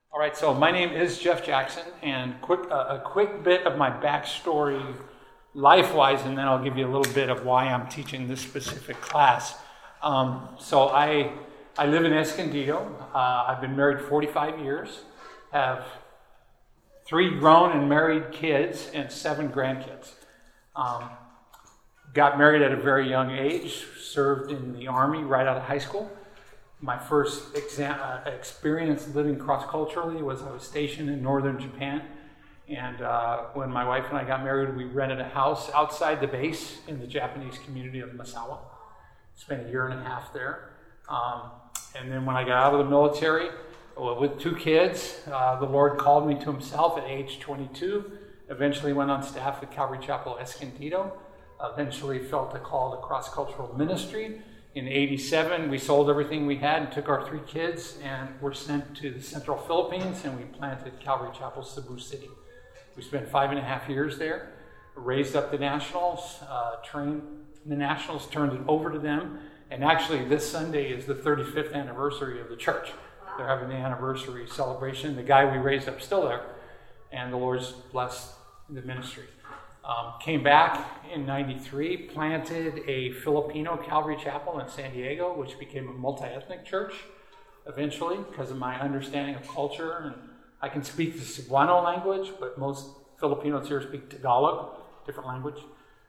All right, so my name is Jeff Jackson, and a quick bit of my backstory life-wise, and then I'll give you a little bit of why I'm teaching this specific class. So I live in Escondido. I've been married 45 years, have 3 grown and married kids, and 7 grandkids. Got married at a very young age, served in the Army right out of high school. My first experience living cross-culturally was I was stationed in northern Japan. And when my wife and I got married, we rented a house outside the base in the Japanese community of Misawa. Spent a year and a half there. And then when I got out of the military, with 2 kids, the Lord called me to himself at age 22. Eventually went on staff at Calvary Chapel Escondido. Eventually felt a call to cross-cultural ministry. In '87, we sold everything we had and took our 3 kids and were sent to the Central Philippines, and we planted Calvary Chapel Cebu City. We spent 5.5 years there, raised up the Nationals, trained the Nationals, turned it over to them, and actually this Sunday is the 35th anniversary of the church. They're having the anniversary celebration. The guy we raised up is still there, and the Lord's blessed the ministry. Came back in '93, planted a Filipino Calvary Chapel in San Diego, which became a multi-ethnic church eventually because of my understanding of culture. And I can speak the Cebuano language, but most Filipinos here speak Tagalog, different language.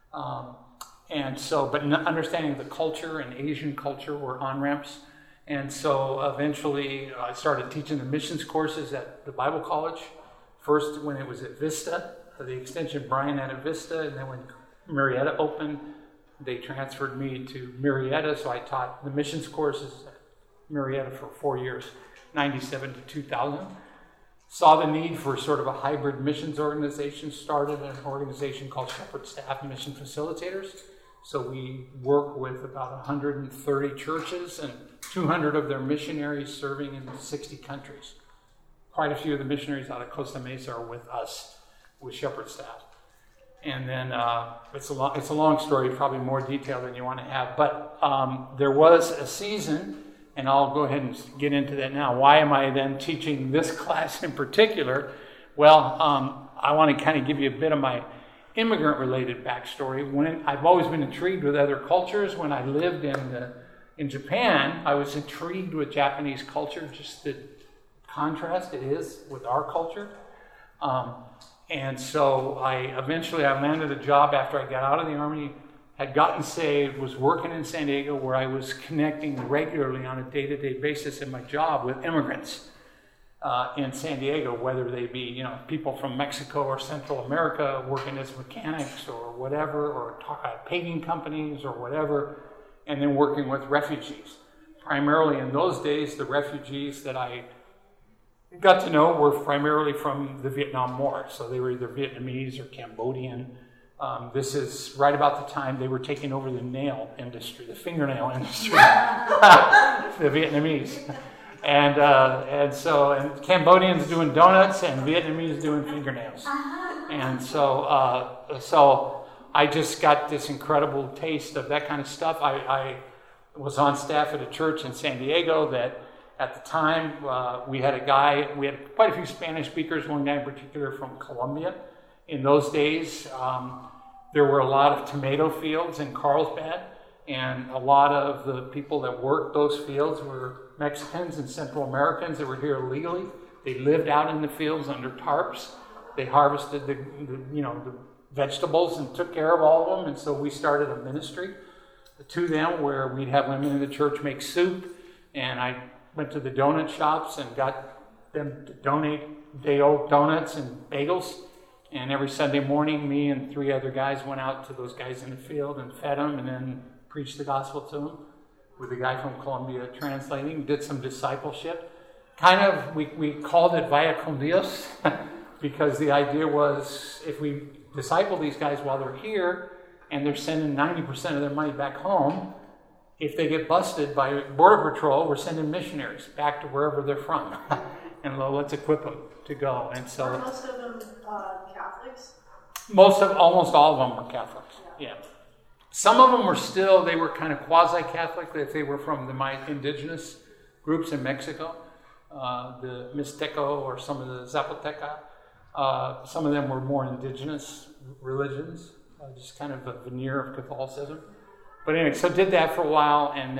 But understanding the culture and Asian culture were on-ramps. And so eventually I started teaching the missions courses at the Bible College. First when it was at Vista, the extension Brian had at Vista, and then when Marietta opened, they transferred me to Marietta, so I taught the missions courses at Marietta for 4 years, 97 to 2000. Saw the need for sort of a hybrid missions organization, started an organization called Shepherd Staff Mission Facilitators. So we work with about 130 churches and 200 of their missionaries serving in 60 countries. Quite a few of the missionaries out of Costa Mesa are with us, with Shepherd Staff. And then it's a long story, probably more detail than you want to have. But there was a season, and I'll go ahead and get into that now. Why am I then teaching this class in particular? Well, I want to kind of give you a bit of my immigrant-related backstory. I've always been intrigued with other cultures. When I lived in Japan, I was intrigued with Japanese culture, just the contrast it is with our culture. And so I landed a job after I got out of the Army, had gotten saved, was working in San Diego where I was connecting regularly on a day-to-day basis in my job with immigrants in San Diego, whether they be people from Mexico or Central America working as mechanics or whatever, or paving companies or whatever, and then working with refugees. Primarily in those days, the refugees that I got to know were primarily from the Vietnam War. So they were either Vietnamese or Cambodian. This is right about the time they were taking over the nail industry, the fingernail industry, the Vietnamese. And so Cambodians doing donuts and Vietnamese doing fingernails. And so I just got this incredible taste of that kind of stuff. I was on staff at a church in San Diego that at the time, we had quite a few Spanish speakers, one guy in particular from Colombia. In those days, there were a lot of tomato fields in Carlsbad, and a lot of the people that worked those fields were Mexicans and Central Americans that were here illegally. They lived out in the fields under tarps. They harvested the vegetables and took care of all of them, and so we started a ministry to them where we'd have women in the church make soup, and I went to the donut shops and got them to donate day-old donuts and bagels. And every Sunday morning, me and 3 other guys went out to those guys in the field and fed them and then preached the gospel to them with a guy from Colombia translating, did some discipleship. We called it Vaya con Dios because the idea was if we disciple these guys while they're here and they're sending 90% of their money back home, if they get busted by Border Patrol, we're sending missionaries back to wherever they're from. And let's equip them to go. And so, are most of them Catholics? Almost all of them were Catholics, yeah. Some of them were kind of quasi-Catholic if they were from the indigenous groups in Mexico. the Mixteco or some of the Zapoteca. Some of them were more indigenous religions, just kind of a veneer of Catholicism. But anyway, so did that for a while, and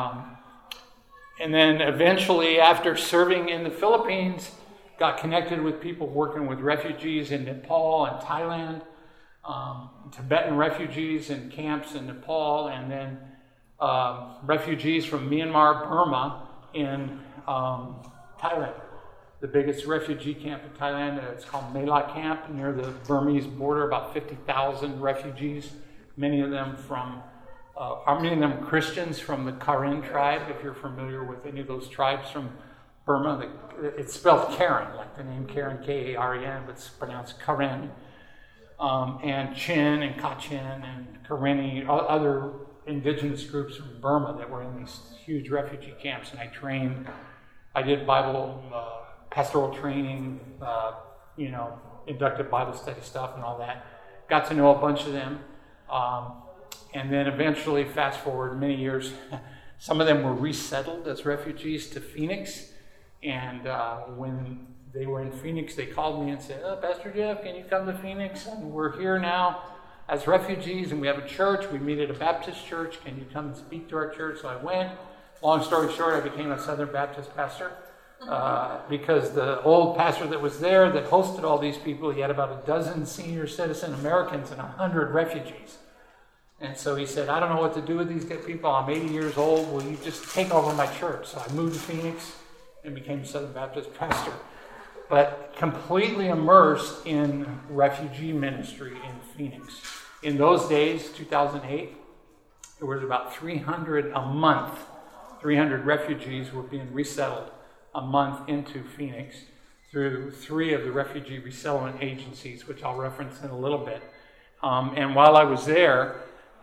then eventually, after serving in the Philippines, got connected with people working with refugees in Nepal and Thailand, Tibetan refugees in camps in Nepal, and then refugees from Myanmar, Burma in Thailand. The biggest refugee camp in Thailand, it's called Mela Camp, near the Burmese border, about 50,000 refugees, many of them Christians from the Karen tribe, if you're familiar with any of those tribes from Burma. It's spelled Karen, like the name Karen, K-A-R-E-N, but it's pronounced Karen. And Chin and Kachin and Karenni, other indigenous groups from Burma that were in these huge refugee camps. And I did Bible pastoral training, inductive Bible study stuff and all that. Got to know a bunch of them. And then eventually, fast forward many years, some of them were resettled as refugees to Phoenix. And when they were in Phoenix, they called me and said, Pastor Jeff, can you come to Phoenix? And we're here now as refugees, and we have a church. We meet at a Baptist church. Can you come and speak to our church? So I went. Long story short, I became a Southern Baptist pastor because the old pastor that was there that hosted all these people, he had about a dozen senior citizen Americans and 100 refugees. And so he said, I don't know what to do with these people. I'm 80 years old. Will you just take over my church? So I moved to Phoenix and became a Southern Baptist pastor. But completely immersed in refugee ministry in Phoenix. In those days, 2008, there was about 300 a month. 300 refugees were being resettled a month into Phoenix through 3 of the refugee resettlement agencies, which I'll reference in a little bit. And while I was there,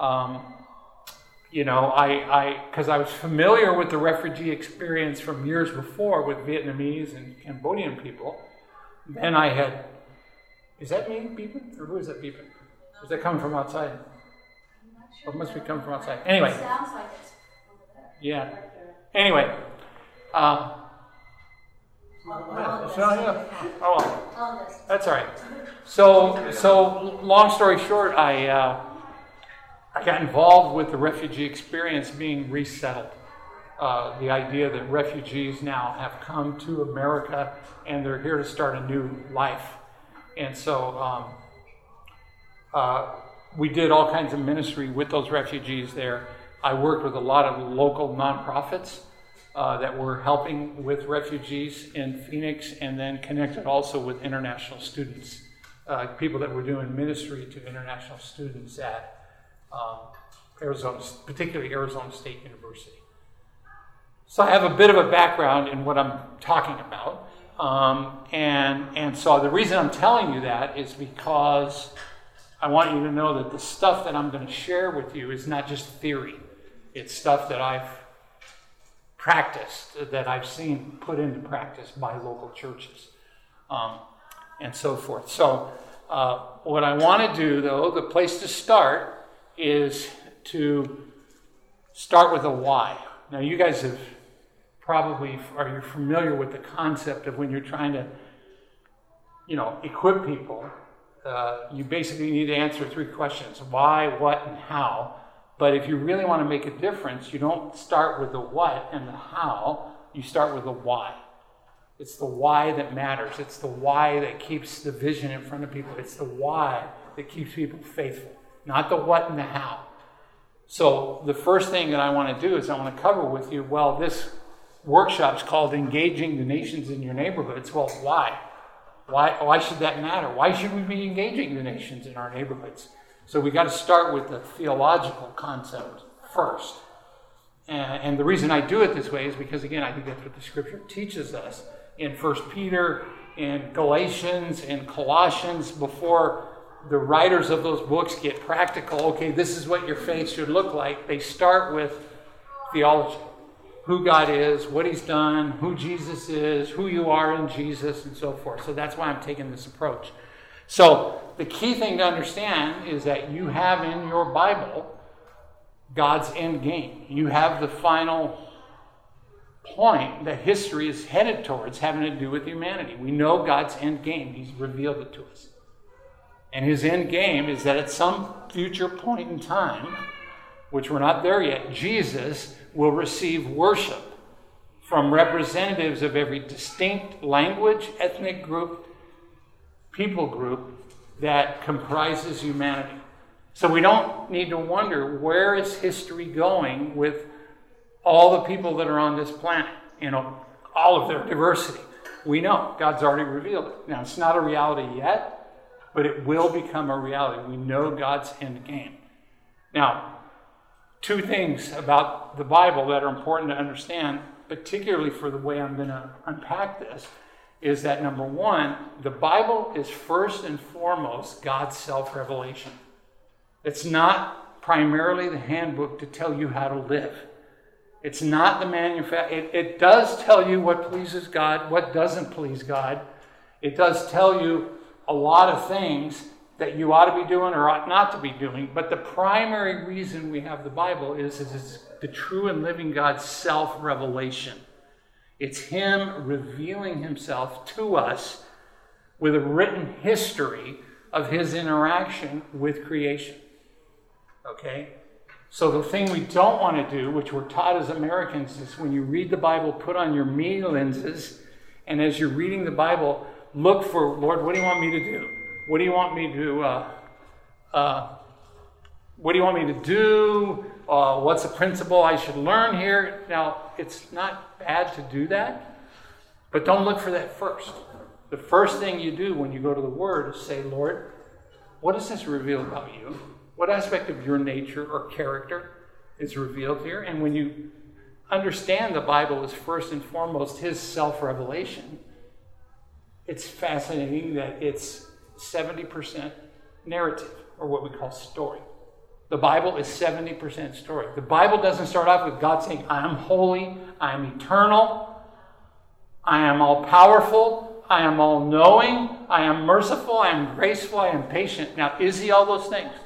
because I was familiar with the refugee experience from years before with Vietnamese and Cambodian people, then I had, is that me beeping? Or who is that beeping? Is that coming from outside? Or it must be coming from outside. Anyway. It sounds like it's over there. Yeah. Anyway. That's all right. So long story short, I got involved with the refugee experience being resettled. The idea that refugees now have come to America and they're here to start a new life. And so we did all kinds of ministry with those refugees there. I worked with a lot of local nonprofits that were helping with refugees in Phoenix, and then connected also with international students, people that were doing ministry to international students at Arizona, particularly Arizona State University. So I have a bit of a background in what I'm talking about. And so the reason I'm telling you that is because I want you to know that the stuff that I'm going to share with you is not just theory. It's stuff that I've practiced, that I've seen put into practice by local churches, and so forth. So what I want to do, though, the place to start is to start with a why. Now, you guys have you're familiar with the concept of when you're trying to, equip people, you basically need to answer 3 questions: why, what, and how. But if you really want to make a difference, you don't start with the what and the how, you start with the why. It's the why that matters. It's the why that keeps the vision in front of people. It's the why that keeps people faithful, not the what and the how. So the first thing that I want to do is I want to cover with you, this workshop's called Engaging the Nations in Your Neighborhoods. Well, why? Why should that matter? Why should we be engaging the nations in our neighborhoods? So we got to start with the theological concept first. And the reason I do it this way is because, again, I think that's what the Scripture teaches us. In 1 Peter, in Galatians, in Colossians, before the writers of those books get practical, okay, this is what your faith should look like, they start with theology. Who God is, what He's done, who Jesus is, who you are in Jesus, and so forth. So that's why I'm taking this approach. So the key thing to understand is that you have in your Bible God's end game. You have the final point that history is headed towards having to do with humanity. We know God's end game. He's revealed it to us. And his end game is that at some future point in time, which we're not there yet, Jesus will receive worship from representatives of every distinct language, ethnic group, people group that comprises humanity. So we don't need to wonder, where is history going with all the people that are on this planet? All of their diversity. We know God's already revealed it. Now, it's not a reality yet, but it will become a reality. We know God's end game. Now, two things about the Bible that are important to understand, particularly for the way I'm going to unpack this, is that number one, the Bible is first and foremost God's self-revelation. It's not primarily the handbook to tell you how to live. It's not the it does tell you what pleases God, what doesn't please God. It does tell you a lot of things that you ought to be doing or ought not to be doing. But the primary reason we have the Bible is it's the true and living God's self-revelation. It's him revealing himself to us with a written history of his interaction with creation. Okay? So the thing we don't want to do, which we're taught as Americans, is when you read the Bible, put on your me lenses, and as you're reading the Bible, look for, Lord, what do you want me to do? What do you want me to what do you want me to do? What's a principle I should learn here? Now, it's not bad to do that, but don't look for that first. The first thing you do when you go to the Word is say, Lord, what does this reveal about you? What aspect of your nature or character is revealed here? And when you understand the Bible is first and foremost his self-revelation, it's fascinating that it's 70% narrative, or what we call story. The Bible is 70% story. The Bible doesn't start off with God saying, I am holy, I am eternal, I am all-powerful, I am all-knowing, I am merciful, I am graceful, I am patient. Now, is he all those things?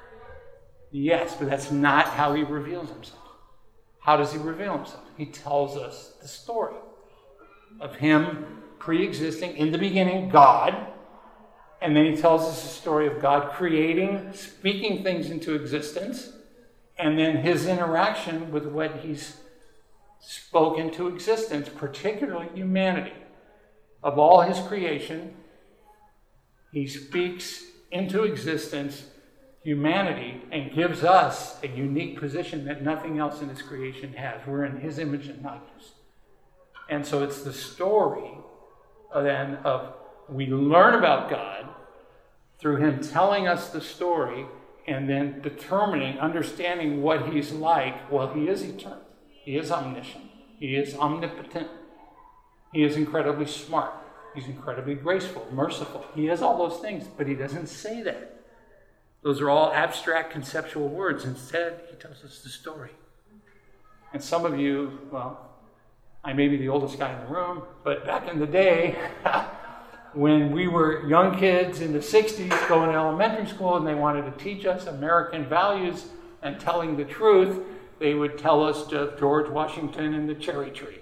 Yes, but that's not how he reveals himself. How does he reveal himself? He tells us the story of him pre-existing, in the beginning, God. And then he tells us the story of God creating, speaking things into existence, and then his interaction with what he's spoken to existence, particularly humanity. Of all his creation, he speaks into existence humanity and gives us a unique position that nothing else in his creation has. We're in his image and likeness. And so it's the story then of we learn about God through him telling us the story and then determining, understanding what he's like. Well, he is eternal. He is omniscient. He is omnipotent. He is incredibly smart. He's incredibly graceful, merciful. He is all those things, but he doesn't say that. Those are all abstract conceptual words. Instead, he tells us the story. And some of you, well, I may be the oldest guy in the room, but back in the day, when we were young kids in the 60s going to elementary school and they wanted to teach us American values and telling the truth, they would tell us of George Washington and the cherry tree.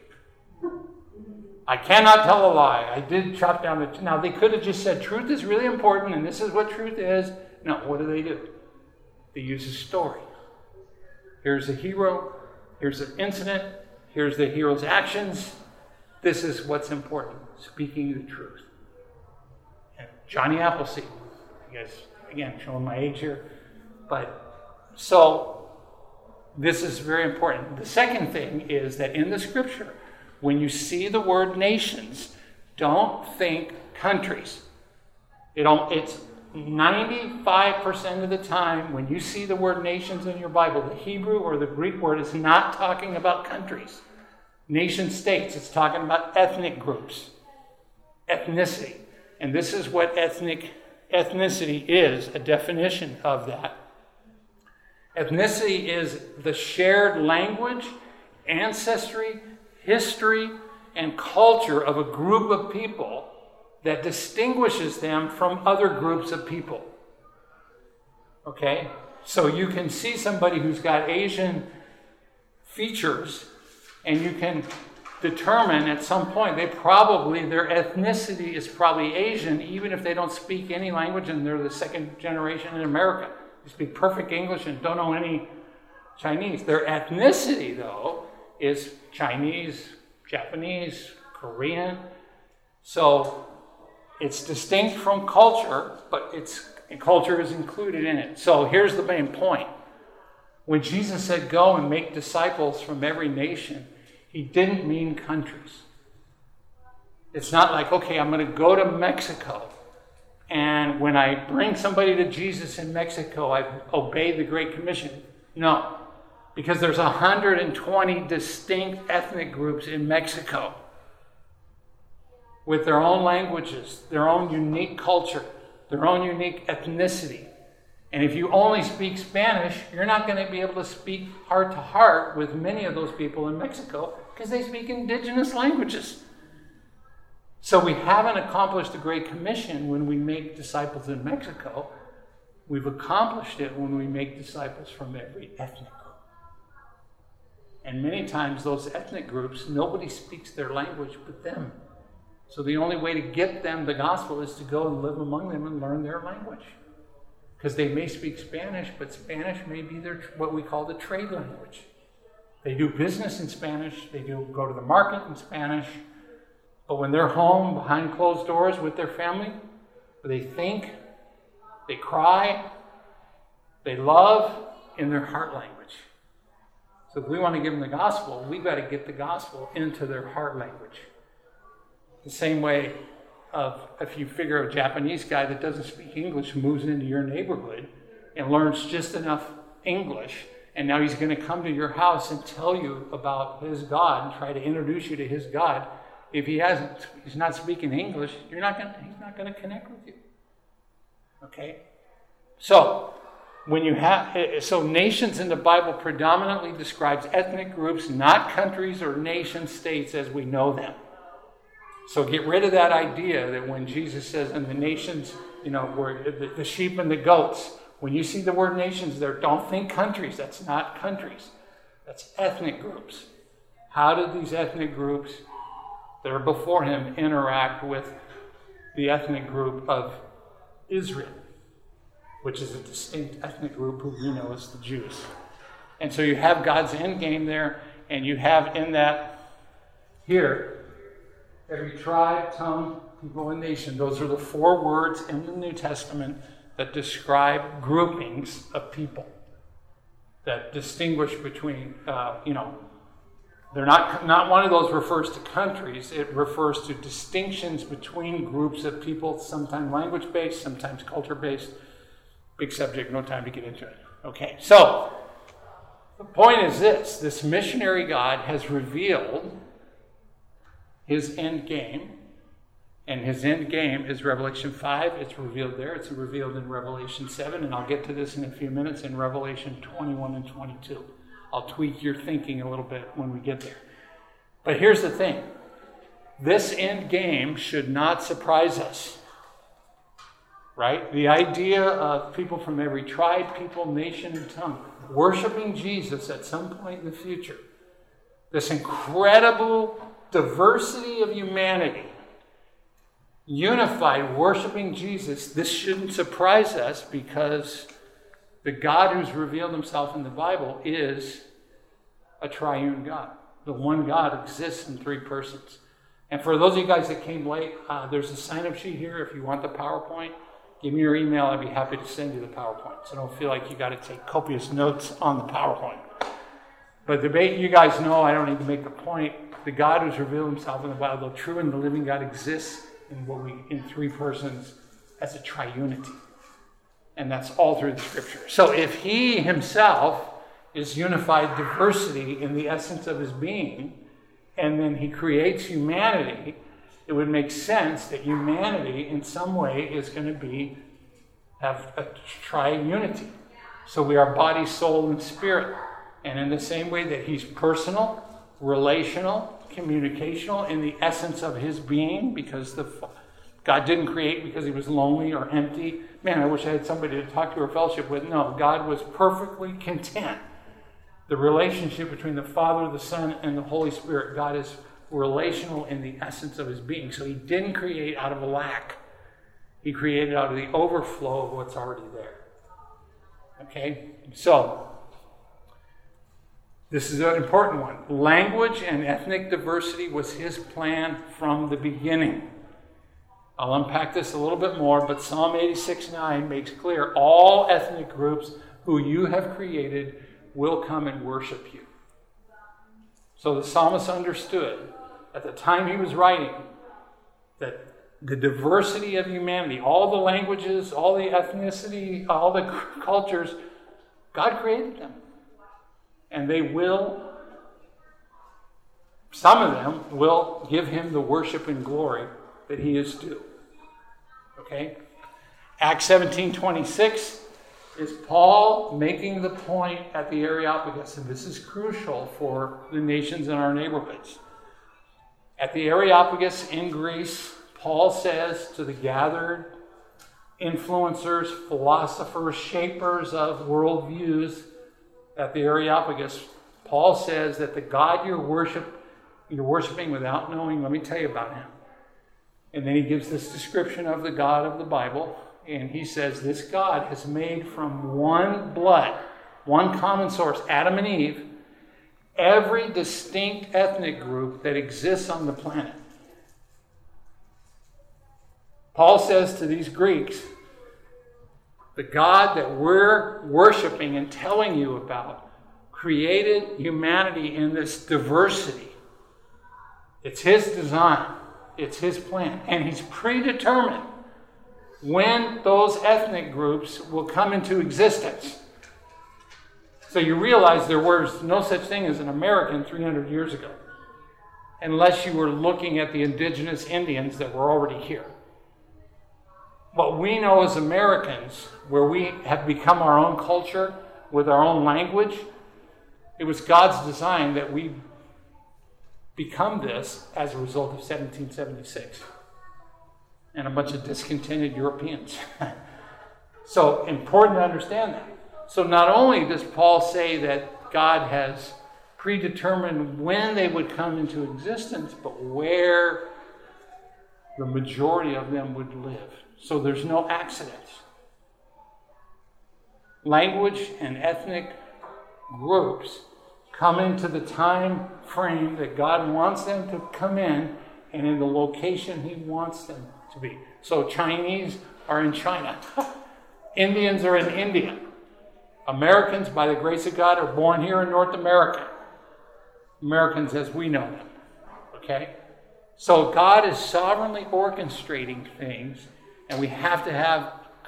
I cannot tell a lie. I did chop down the... Now, they could have just said, truth is really important and this is what truth is. No, what do? They use a story. Here's a hero. Here's an incident. Here's the hero's actions. This is what's important. Speaking the truth. And Johnny Appleseed. You guys, again, showing my age here. But, so, this is very important. The second thing is that in the scripture, when you see the word nations, don't think countries. It's 95% of the time when you see the word nations in your Bible, the Hebrew or the Greek word is not talking about countries. Nation states, it's talking about ethnic groups. Ethnicity. And this is what ethnicity is, a definition of that. Ethnicity is the shared language, ancestry, history, and culture of a group of people that distinguishes them from other groups of people. Okay? So you can see somebody who's got Asian features, and you can determine at some point their ethnicity is probably Asian, even if they don't speak any language and they're the second generation in America. They speak perfect English and don't know any Chinese. Their ethnicity, though, is Chinese, Japanese, Korean. So it's distinct from culture, but culture is included in it. So here's the main point. When Jesus said, go and make disciples from every nation, he didn't mean countries. It's not like, okay, I'm going to go to Mexico, and when I bring somebody to Jesus in Mexico, I obey the Great Commission. No, because there's 120 distinct ethnic groups in Mexico with their own languages, their own unique culture, their own unique ethnicity. And if you only speak Spanish, you're not going to be able to speak heart to heart with many of those people in Mexico because they speak indigenous languages. So we haven't accomplished the Great Commission when we make disciples in Mexico. We've accomplished it when we make disciples from every ethnic group. And many times those ethnic groups, nobody speaks their language but them. So the only way to get them the gospel is to go and live among them and learn their language. Because they may speak Spanish, but Spanish may be what we call the trade language. They do business in Spanish. They do go to the market in Spanish. But when they're home behind closed doors with their family, they think, they cry, they love in their heart language. So if we want to give them the gospel, we've got to get the gospel into their heart language. The same way if you figure a Japanese guy that doesn't speak English moves into your neighborhood and learns just enough English, and now he's going to come to your house and tell you about his God and try to introduce you to his God. If he's not speaking English, he's not going to connect with you. Okay? So nations in the Bible predominantly describes ethnic groups, not countries or nation states as we know them. So get rid of that idea that when Jesus says, and the nations, were the sheep and the goats, when you see the word nations there, don't think countries. That's not countries. That's ethnic groups. How did these ethnic groups that are before him interact with the ethnic group of Israel, which is a distinct ethnic group who we know as the Jews? And so you have God's end game there, and you have in that here, every tribe, tongue, people, and nation. Those are the 4 words in the New Testament that describe groupings of people that distinguish between, they're not one of those refers to countries. It refers to distinctions between groups of people, sometimes language-based, sometimes culture-based. Big subject, no time to get into it. Okay, so the point is this missionary God has revealed his end game, and his end game is Revelation 5. It's revealed there. It's revealed in Revelation 7, and I'll get to this in a few minutes in Revelation 21 and 22. I'll tweak your thinking a little bit when we get there. But here's the thing. This end game should not surprise us, right? The idea of people from every tribe, people, nation, and tongue worshiping Jesus at some point in the future, this incredible diversity of humanity, unified, worshiping Jesus, this shouldn't surprise us because the God who's revealed himself in the Bible is a triune God. The one God exists in 3 persons. And for those of you guys that came late, there's a sign-up sheet here if you want the PowerPoint. Give me your email. I'd be happy to send you the PowerPoint. So don't feel like you got to take copious notes on the PowerPoint. But you guys know, I don't need to make the point. The God who's revealed himself in the Bible, the true and the living God, exists in 3 persons as a triunity. And that's all through the Scripture. So if he himself is unified diversity in the essence of his being, and then he creates humanity, it would make sense that humanity in some way is going to have a triunity. So we are body, soul, and spirit. And in the same way that he's personal, relational, communicational in the essence of his being, because God didn't create because he was lonely or empty. Man, I wish I had somebody to talk to or fellowship with. No, God was perfectly content. The relationship between the Father, the Son, and the Holy Spirit, God is relational in the essence of his being. So he didn't create out of a lack. He created out of the overflow of what's already there. Okay? So, this is an important one. Language and ethnic diversity was his plan from the beginning. I'll unpack this a little bit more, but Psalm 86:9 makes clear all ethnic groups who you have created will come and worship you. So the psalmist understood at the time he was writing that the diversity of humanity, all the languages, all the ethnicity, all the cultures, God created them. And they will, some of them will give him the worship and glory that he is due. Okay? Acts 17:26 is Paul making the point at the Areopagus, and this is crucial for the nations in our neighborhoods. At the Areopagus in Greece, Paul says to the gathered influencers, philosophers, shapers of worldviews at the Areopagus, Paul says that the God you're worshiping without knowing, let me tell you about him. And then he gives this description of the God of the Bible. And he says, this God has made from one blood, one common source, Adam and Eve, every distinct ethnic group that exists on the planet. Paul says to these Greeks, the God that we're worshiping and telling you about created humanity in this diversity. It's his design. It's his plan. And he's predetermined when those ethnic groups will come into existence. So you realize there was no such thing as an American 300 years ago, unless you were looking at the indigenous Indians that were already here. What we know as Americans, where we have become our own culture with our own language, it was God's design that we become this as a result of 1776. And a bunch of discontented Europeans. So, important to understand that. So not only does Paul say that God has predetermined when they would come into existence, but where the majority of them would live. So there's no accidents. Language and ethnic groups come into the time frame that God wants them to come in, and in the location he wants them to be. So Chinese are in China. Indians are in India. Americans, by the grace of God, are born here in North America. Americans as we know them. Okay? So God is sovereignly orchestrating things, and we have to have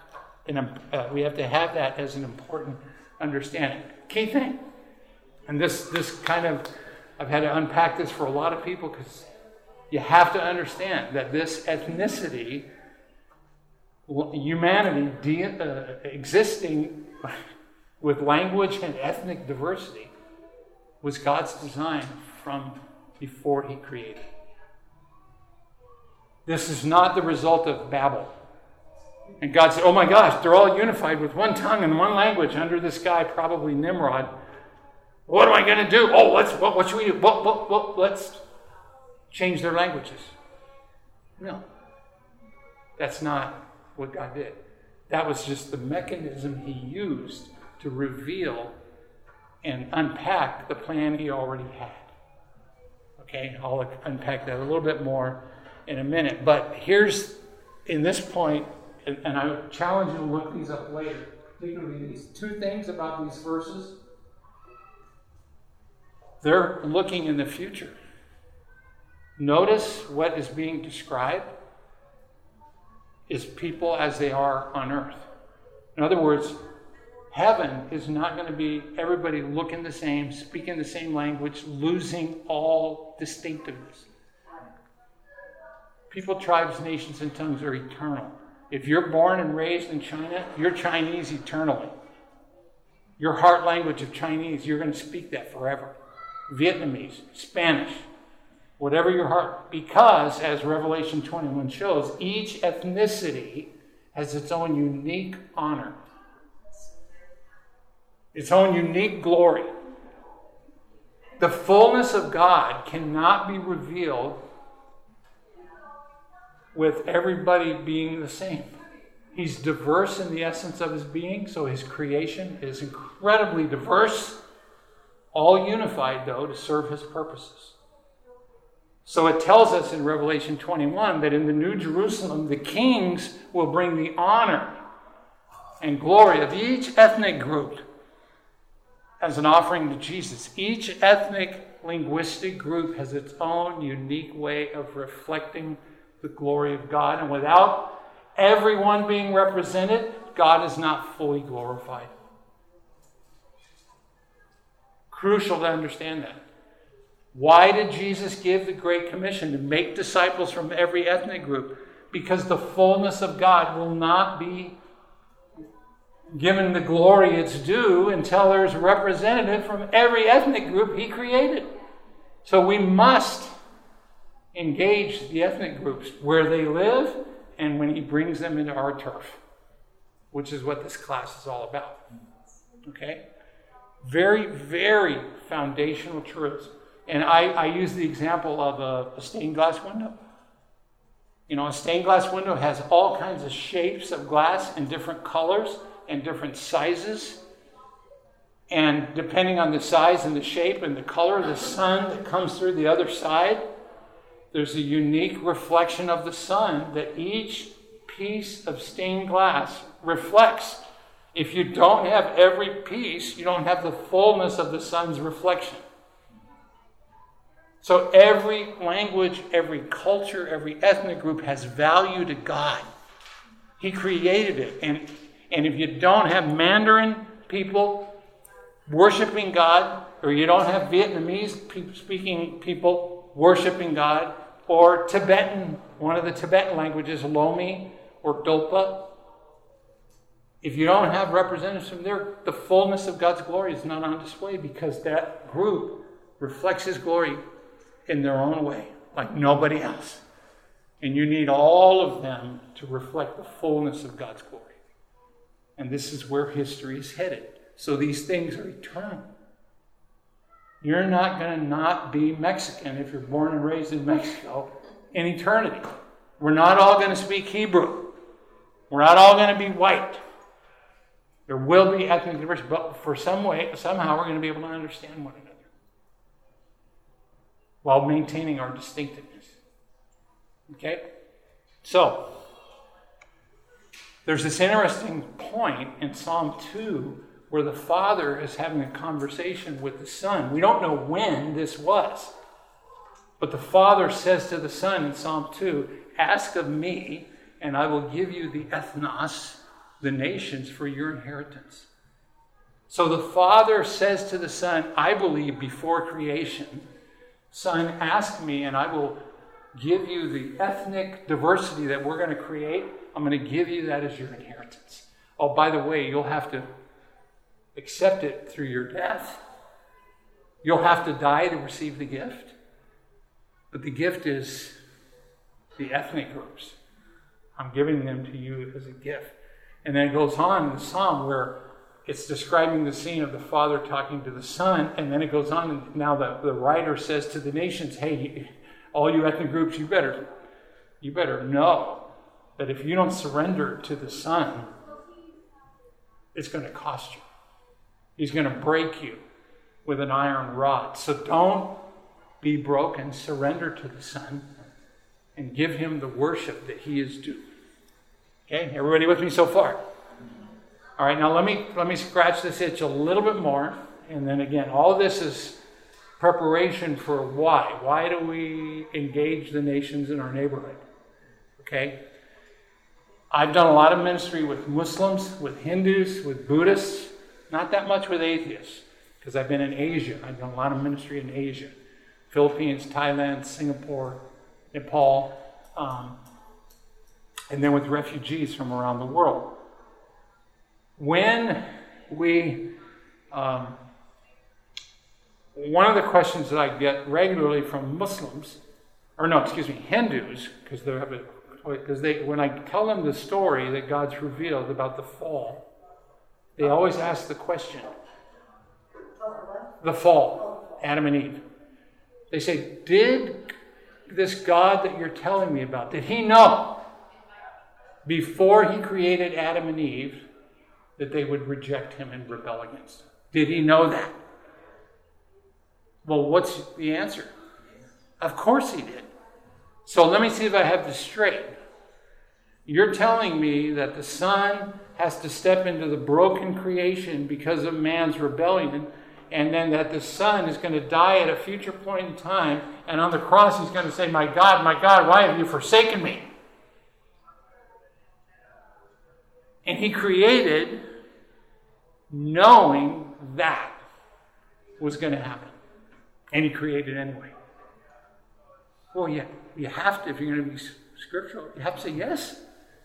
that as an important understanding. Key thing, and this kind of, I've had to unpack this for a lot of people because you have to understand that this ethnicity, humanity existing with language and ethnic diversity, was God's design from before he created. This is not the result of Babel. And God said, oh my gosh, they're all unified with one tongue and one language under this guy, probably Nimrod. What am I going to do? Oh, what should we do? Let's change their languages. No. That's not what God did. That was just the mechanism he used to reveal and unpack the plan he already had. Okay, I'll unpack that a little bit more in a minute. But here's, in this point, and I challenge you to look these up later, particularly these two things about these verses. They're looking in the future. Notice what is being described is people as they are on earth. In other words, heaven is not going to be everybody looking the same, speaking the same language, losing all distinctiveness. People, tribes, nations, and tongues are eternal. If you're born and raised in China, you're Chinese eternally. Your heart language of Chinese, you're going to speak that forever. Vietnamese, Spanish, whatever your heart, because, as Revelation 21 shows, each ethnicity has its own unique honor, its own unique glory. The fullness of God cannot be revealed with everybody being the same. He's diverse in the essence of his being, so his creation is incredibly diverse, all unified, though, to serve his purposes. So it tells us in Revelation 21 that in the New Jerusalem, the kings will bring the honor and glory of each ethnic group as an offering to Jesus. Each ethnic linguistic group has its own unique way of reflecting the glory of God. And without everyone being represented, God is not fully glorified. Crucial to understand that. Why did Jesus give the Great Commission to make disciples from every ethnic group? Because the fullness of God will not be given the glory it's due until there's a representative from every ethnic group he created. So we must engage the ethnic groups where they live and when he brings them into our turf, which is what this class is all about. Okay? Very, very foundational truths. And I use the example of a stained glass window. You know, a stained glass window has all kinds of shapes of glass and different colors and different sizes. And depending on the size and the shape and the color of the sun that comes through the other side, there's a unique reflection of the sun that each piece of stained glass reflects. If you don't have every piece, you don't have the fullness of the sun's reflection. So every language, every culture, every ethnic group has value to God. He created it. And if you don't have Mandarin people worshiping God, or you don't have Vietnamese speaking people worshiping God, or Tibetan, one of the Tibetan languages, Lomi or Dolpa, if you don't have representatives from there, the fullness of God's glory is not on display because that group reflects his glory in their own way, like nobody else. And you need all of them to reflect the fullness of God's glory. And this is where history is headed. So these things are eternal. You're not going to not be Mexican if you're born and raised in Mexico in eternity. We're not all going to speak Hebrew. We're not all going to be white. There will be ethnic diversity, but for somehow we're going to be able to understand one another while maintaining our distinctiveness. Okay? So, there's this interesting point in Psalm 2 where the Father is having a conversation with the Son. We don't know when this was, but the Father says to the Son in Psalm 2, "Ask of me, and I will give you the ethnos, the nations, for your inheritance." So the Father says to the Son, I believe before creation, "Son, ask me, and I will give you the ethnic diversity that we're going to create. I'm going to give you that as your inheritance. Oh, by the way, you'll have to accept it through your death. You'll have to die to receive the gift. But the gift is the ethnic groups. I'm giving them to you as a gift." And then it goes on in the psalm where it's describing the scene of the Father talking to the Son, and then it goes on, and now the writer says to the nations, "Hey, all you ethnic groups, you better know that if you don't surrender to the Son, it's going to cost you. He's going to break you with an iron rod. So don't be broken. Surrender to the Son and give him the worship that he is due." Okay, everybody with me so far? All right, now let me scratch this itch a little bit more. And then again, all of this is preparation for why. Why do we engage the nations in our neighborhood? Okay? I've done a lot of ministry with Muslims, with Hindus, with Buddhists, not that much with atheists, because I've been in Asia. I've done a lot of ministry in Asia. Philippines, Thailand, Singapore, Nepal, and then with refugees from around the world. When we, one of the questions that I get regularly from Hindus, when I tell them the story that God's revealed about the fall, they always ask the question, the fall. Adam and Eve. They say, did this God that you're telling me about, did he know before he created Adam and Eve that they would reject him and rebel against him? Did he know that? Well, what's the answer? Of course he did. So let me see if I have this straight. You're telling me that the Son has to step into the broken creation because of man's rebellion, and then that the Son is going to die at a future point in time, and on the cross he's going to say, my God, why have you forsaken me? And he created knowing that was going to happen. And he created anyway. Well, yeah, you have to, if you're going to be scriptural, you have to say yes.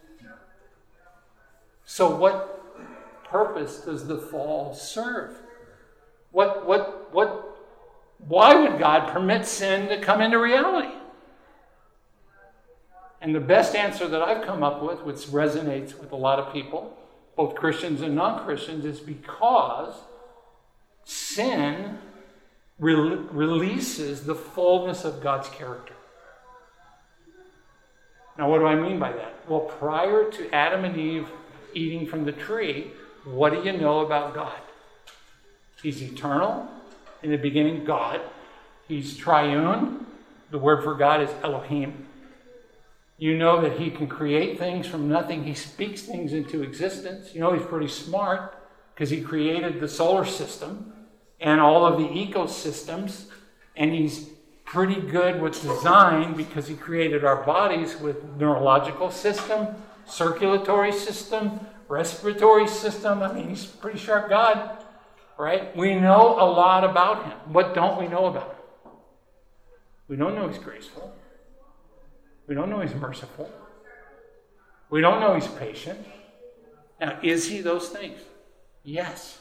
So what purpose does the fall serve? Why would God permit sin to come into reality? And the best answer that I've come up with, which resonates with a lot of people, both Christians and non-Christians, is because sin releases the fullness of God's character. Now, what do I mean by that? Well, prior to Adam and Eve eating from the tree, what do you know about God? He's eternal. In the beginning, God. He's triune. The word for God is Elohim. You know that he can create things from nothing. He speaks things into existence. You know he's pretty smart because he created the solar system and all of the ecosystems. And he's pretty good with design because he created our bodies with neurological system, circulatory system, respiratory system. I mean, he's a pretty sharp God, right? We know a lot about him. What don't we know about him? We don't know he's graceful. We don't know he's merciful. We don't know he's patient. Now, is he those things? Yes.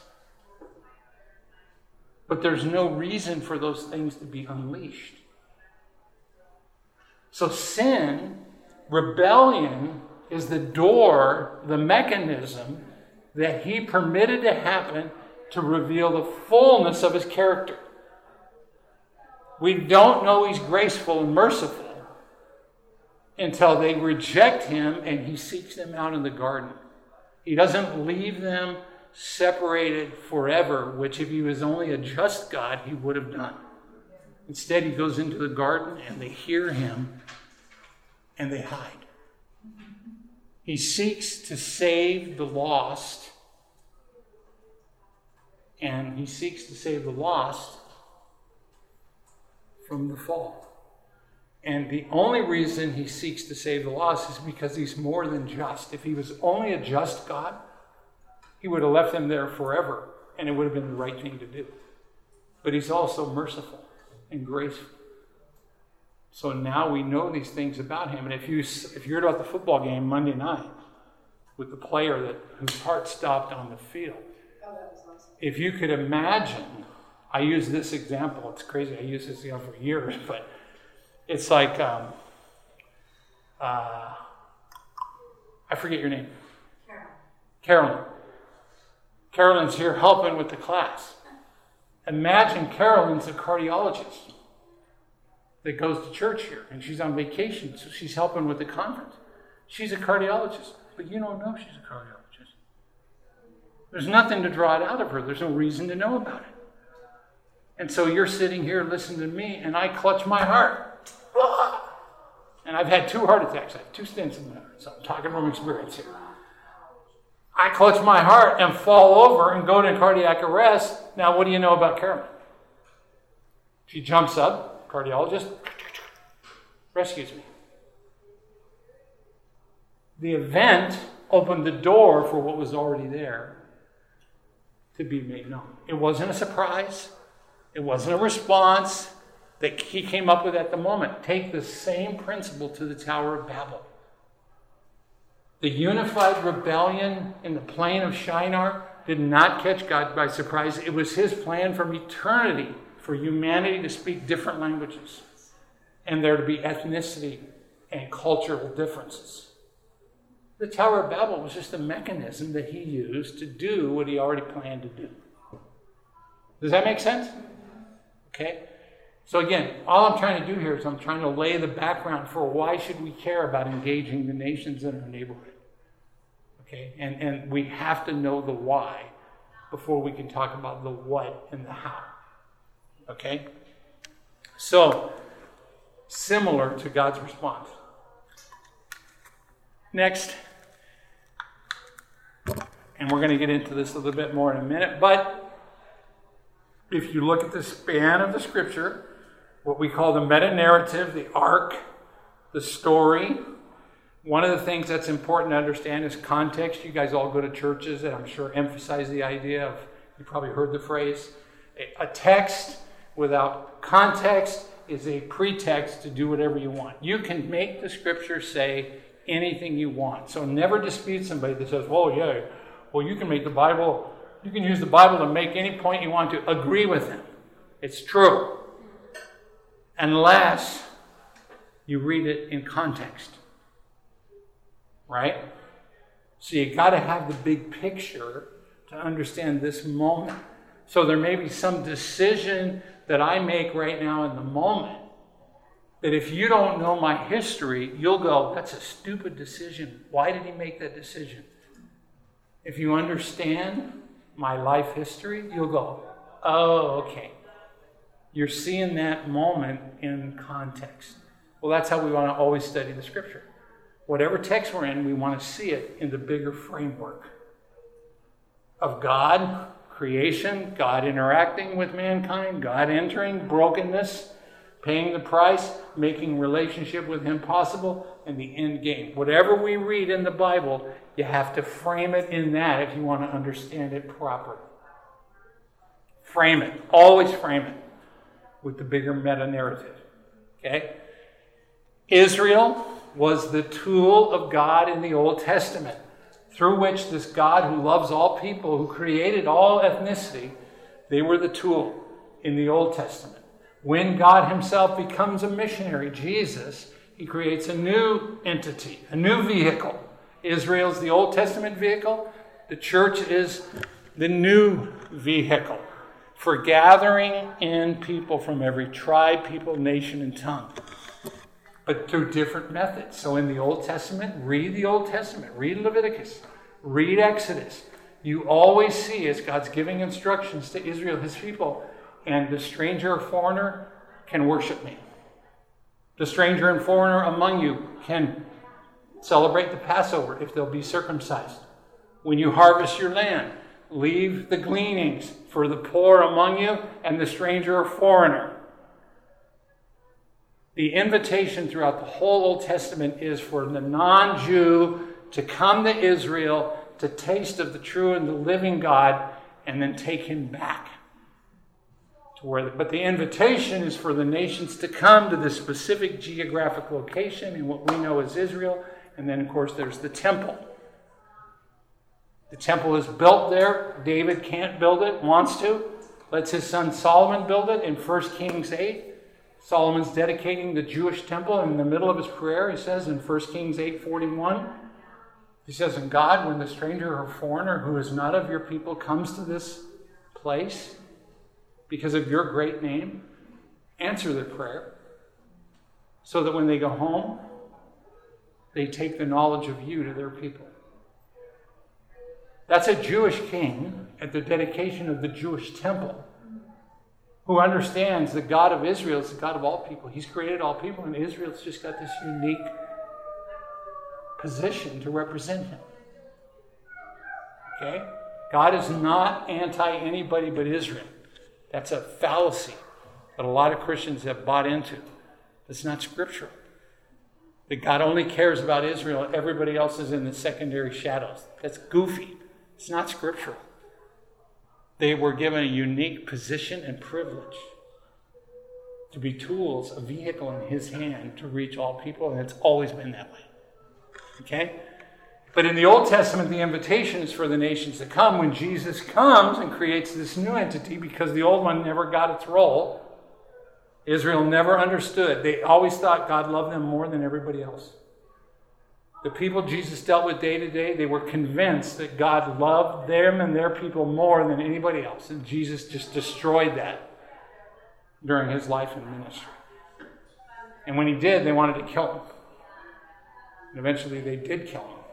But there's no reason for those things to be unleashed. So sin, rebellion, is the door, the mechanism that he permitted to happen to reveal the fullness of his character. We don't know he's graceful and merciful until they reject him and he seeks them out in the garden. He doesn't leave them separated forever, which if he was only a just God, he would have done. Instead, he goes into the garden and they hear him and they hide. He seeks to save the lost, and he seeks to save the lost from the fall. And the only reason he seeks to save the lost is because he's more than just. If he was only a just God, he would have left them there forever, and it would have been the right thing to do. But he's also merciful and graceful. So now we know these things about him. And if you heard about the football game Monday night with the player whose heart stopped on the field, that was awesome. If you could imagine, I use this example. It's crazy. I use this for years, but it's like, I forget your name. Carolyn. Carolyn's here helping with the class. Imagine Carolyn's a cardiologist that goes to church here, and she's on vacation, so she's helping with the conference. She's a cardiologist, but you don't know she's a cardiologist. There's nothing to draw it out of her. There's no reason to know about it. And so you're sitting here listening to me, and I clutch my heart. And I've had 2 heart attacks. I have 2 stents in my heart, so I'm talking from experience here. I clutch my heart and fall over and go to cardiac arrest. Now, what do you know about Carolyn? She jumps up, cardiologist, rescues me. The event opened the door for what was already there to be made known. It wasn't a surprise. It wasn't a response that he came up with at the moment. Take the same principle to the Tower of Babel. The unified rebellion in the plain of Shinar did not catch God by surprise. It was his plan from eternity for humanity to speak different languages and there to be ethnicity and cultural differences. The Tower of Babel was just a mechanism that he used to do what he already planned to do. Does that make sense? Okay? So again, all I'm trying to do here is I'm trying to lay the background for why should we care about engaging the nations in our neighborhood. Okay? And we have to know the why before we can talk about the what and the how. Okay? So, similar to God's response. Next, and we're going to get into this a little bit more in a minute, but if you look at the span of the scripture, what we call the meta-narrative, the arc, the story, one of the things that's important to understand is context. You guys all go to churches that I'm sure emphasize the idea of, you probably heard the phrase, a text without context is a pretext to do whatever you want. You can make the scripture say anything you want. So never dispute somebody that says, well, you can make the Bible, you can use the Bible to make any point you want to. Agree with them. It's true. Unless you read it in context. Right? So you got to have the big picture to understand this moment. So there may be some decision that I make right now in the moment that if you don't know my history, you'll go, that's a stupid decision. Why did he make that decision? If you understand my life history, you'll go, oh, okay. You're seeing that moment in context. Well, that's how we want to always study the scripture. Whatever text we're in, we want to see it in the bigger framework of God, creation, God interacting with mankind, God entering brokenness, paying the price, making relationship with him possible, and the end game. Whatever we read in the Bible, you have to frame it in that if you want to understand it properly. Frame it. Always frame it with the bigger meta-narrative. Okay? Israel was the tool of God in the Old Testament, through which this God who loves all people, who created all ethnicity, they were the tool in the Old Testament. When God himself becomes a missionary, Jesus, he creates a new entity, a new vehicle. Israel's the Old Testament vehicle. The church is the new vehicle for gathering in people from every tribe, people, nation, and tongue. But through different methods. So in the Old Testament, read the Old Testament. Read Leviticus. Read Exodus. You always see as God's giving instructions to Israel, his people, and the stranger or foreigner can worship me. The stranger and foreigner among you can celebrate the Passover if they'll be circumcised. When you harvest your land, leave the gleanings for the poor among you and the stranger or foreigner. The invitation throughout the whole Old Testament is for the non-Jew to come to Israel, to taste of the true and the living God, and then take him back. But the invitation is for the nations to come to this specific geographic location in what we know as Israel. And then, of course, there's the temple. The temple is built there. David can't build it, wants to. Lets his son Solomon build it in 1 Kings 8. Solomon's dedicating the Jewish temple, and in the middle of his prayer, he says in 1 Kings 8:41, he says, "And God, when the stranger or foreigner who is not of your people comes to this place because of your great name, answer their prayer, so that when they go home, they take the knowledge of you to their people." That's a Jewish king at the dedication of the Jewish temple, who understands the God of Israel is the God of all people. He's created all people, and Israel's just got this unique position to represent him. Okay? God is not anti-anybody but Israel. That's a fallacy that a lot of Christians have bought into. It's not scriptural. That God only cares about Israel and everybody else is in the secondary shadows. That's goofy. It's not scriptural. They were given a unique position and privilege to be tools, a vehicle in his hand to reach all people, and it's always been that way. Okay? But in the Old Testament, the invitation is for the nations to come when Jesus comes and creates this new entity, because the old one never got its role. Israel never understood. They always thought God loved them more than everybody else. The people Jesus dealt with day to day, they were convinced that God loved them and their people more than anybody else. And Jesus just destroyed that. during his life and ministry. And when he did, they wanted to kill him. And eventually they did kill him.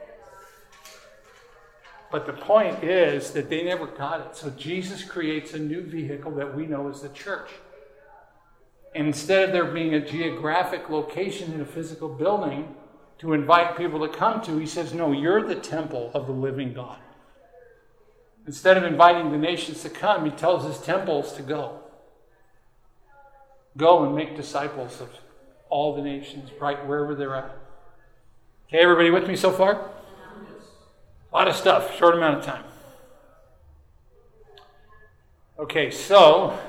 But the point is that they never got it. So Jesus creates a new vehicle that we know as the church. And instead of there being a geographic location in a physical building to invite people to come to, he says, no, you're the temple of the living God. Instead of inviting the nations to come, he tells his temples to go. Go and make disciples of all the nations, right wherever they're at. Okay, everybody with me so far? A lot of stuff, short amount of time. Okay, so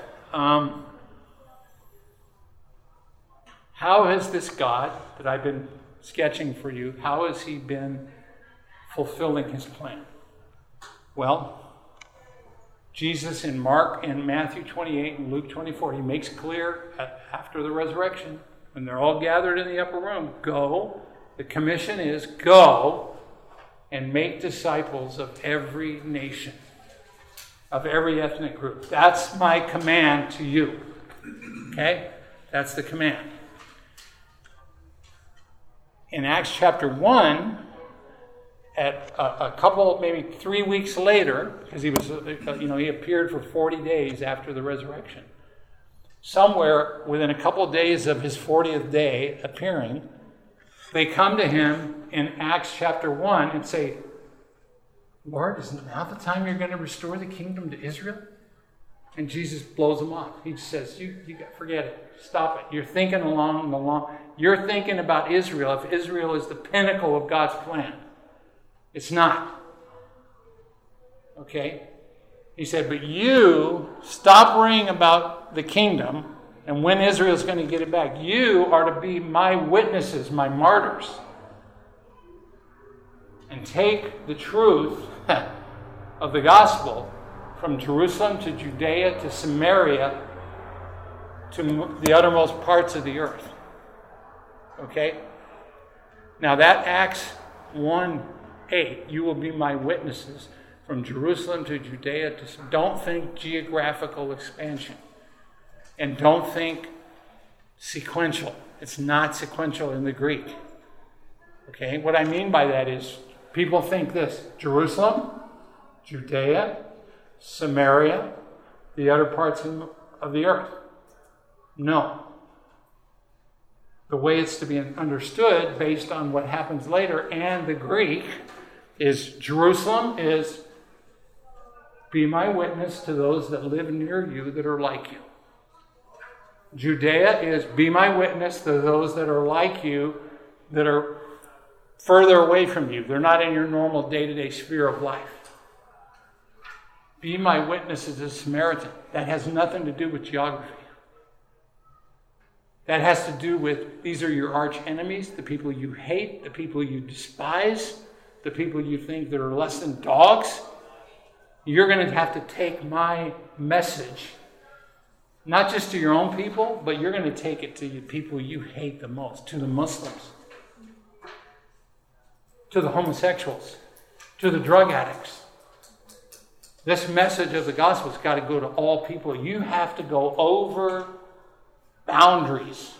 how has this God that I've been sketching for you, how has he been fulfilling his plan? Well, Jesus in Mark and Matthew 28 and Luke 24, he makes clear after the resurrection, when they're all gathered in the upper room, go. The commission is go and make disciples of every nation, of every ethnic group. That's my command to you. Okay? That's the command. In Acts chapter 1, at a couple, maybe 3 weeks later, because he appeared for 40 days after the resurrection. Somewhere within a couple of days of his 40th day appearing, they come to him in Acts chapter 1 and say, Lord, isn't now the time you're going to restore the kingdom to Israel? And Jesus blows them off. He says, you forget it. Stop it. You're thinking you're thinking about Israel if Israel is the pinnacle of God's plan. It's not. Okay? He said, but you stop worrying about the kingdom and when Israel's going to get it back. You are to be my witnesses, my martyrs. And take the truth of the gospel from Jerusalem to Judea to Samaria to the uttermost parts of the earth. Okay? Now that Acts 1:8, you will be my witnesses from Jerusalem to Judea to... Don't think geographical expansion. And don't think sequential. It's not sequential in the Greek. Okay? What I mean by that is people think this: Jerusalem, Judea, Samaria, the other parts of the earth. No. The way it's to be understood based on what happens later and the Greek is Jerusalem is be my witness to those that live near you that are like you. Judea is be my witness to those that are like you that are further away from you. They're not in your normal day-to-day sphere of life. Be my witness as a Samaritan. That has nothing to do with geography. That has to do with, these are your arch enemies, the people you hate, the people you despise, the people you think that are less than dogs. You're going to have to take my message, not just to your own people, but you're going to take it to the people you hate the most, to the Muslims, to the homosexuals, to the drug addicts. This message of the gospel's got to go to all people. You have to go over boundaries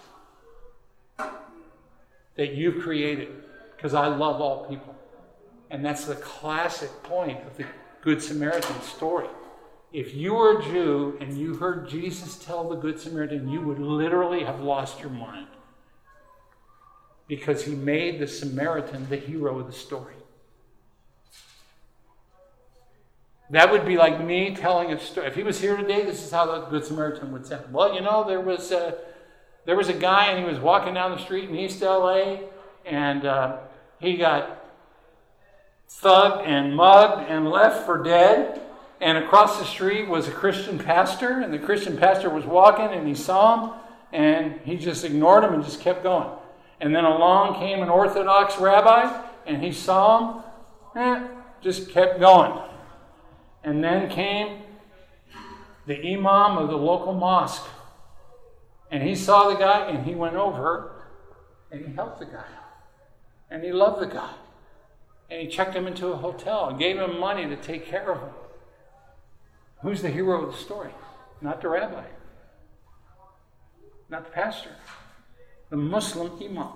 that you've created, because I love all people. And that's the classic point of the Good Samaritan story. If you were a Jew and you heard Jesus tell the Good Samaritan, you would literally have lost your mind, because he made the Samaritan the hero of the story. That would be like me telling a story. If he was here today, this is how the Good Samaritan would sound. Well, there was a guy and he was walking down the street in East LA and he got thugged and mugged and left for dead. And across the street was a Christian pastor, and the Christian pastor was walking and he saw him and he just ignored him and just kept going. And then along came an Orthodox rabbi and he saw him, just kept going. And then came the imam of the local mosque. And he saw the guy and he went over and he helped the guy. And he loved the guy. And he checked him into a hotel and gave him money to take care of him. Who's the hero of the story? Not the rabbi. not the pastor. The Muslim imam.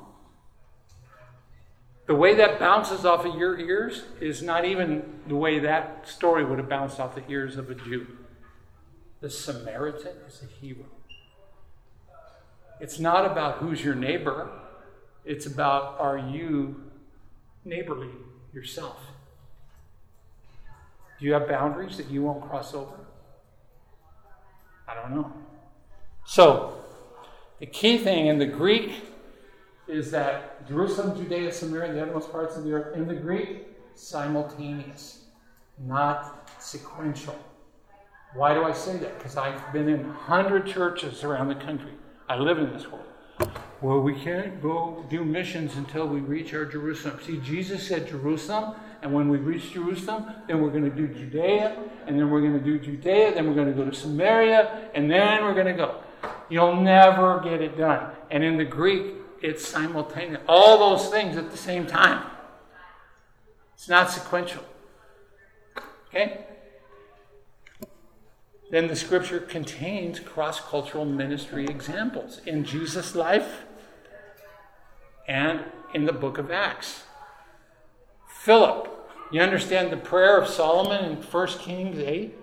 The way that bounces off of your ears is not even the way that story would have bounced off the ears of a Jew. The Samaritan is a hero. It's not about who's your neighbor. It's about, are you neighborly yourself? Do you have boundaries that you won't cross over? I don't know. So, the key thing in the Greek is that Jerusalem, Judea, Samaria, the uttermost parts of the earth, in the Greek, simultaneous, not sequential. Why do I say that? Because I've been in 100 churches around the country. I live in this world. Well, we can't go do missions until we reach our Jerusalem. See, Jesus said Jerusalem, and when we reach Jerusalem, then we're going to do Judea, and then we're going to do Judea, then we're going to go to Samaria, and then we're going to go. You'll never get it done. And in the Greek, it's simultaneous. All those things at the same time. It's not sequential. Okay? Then the scripture contains cross-cultural ministry examples in Jesus' life and in the book of Acts. Philip, you understand the prayer of Solomon in 1 Kings 8?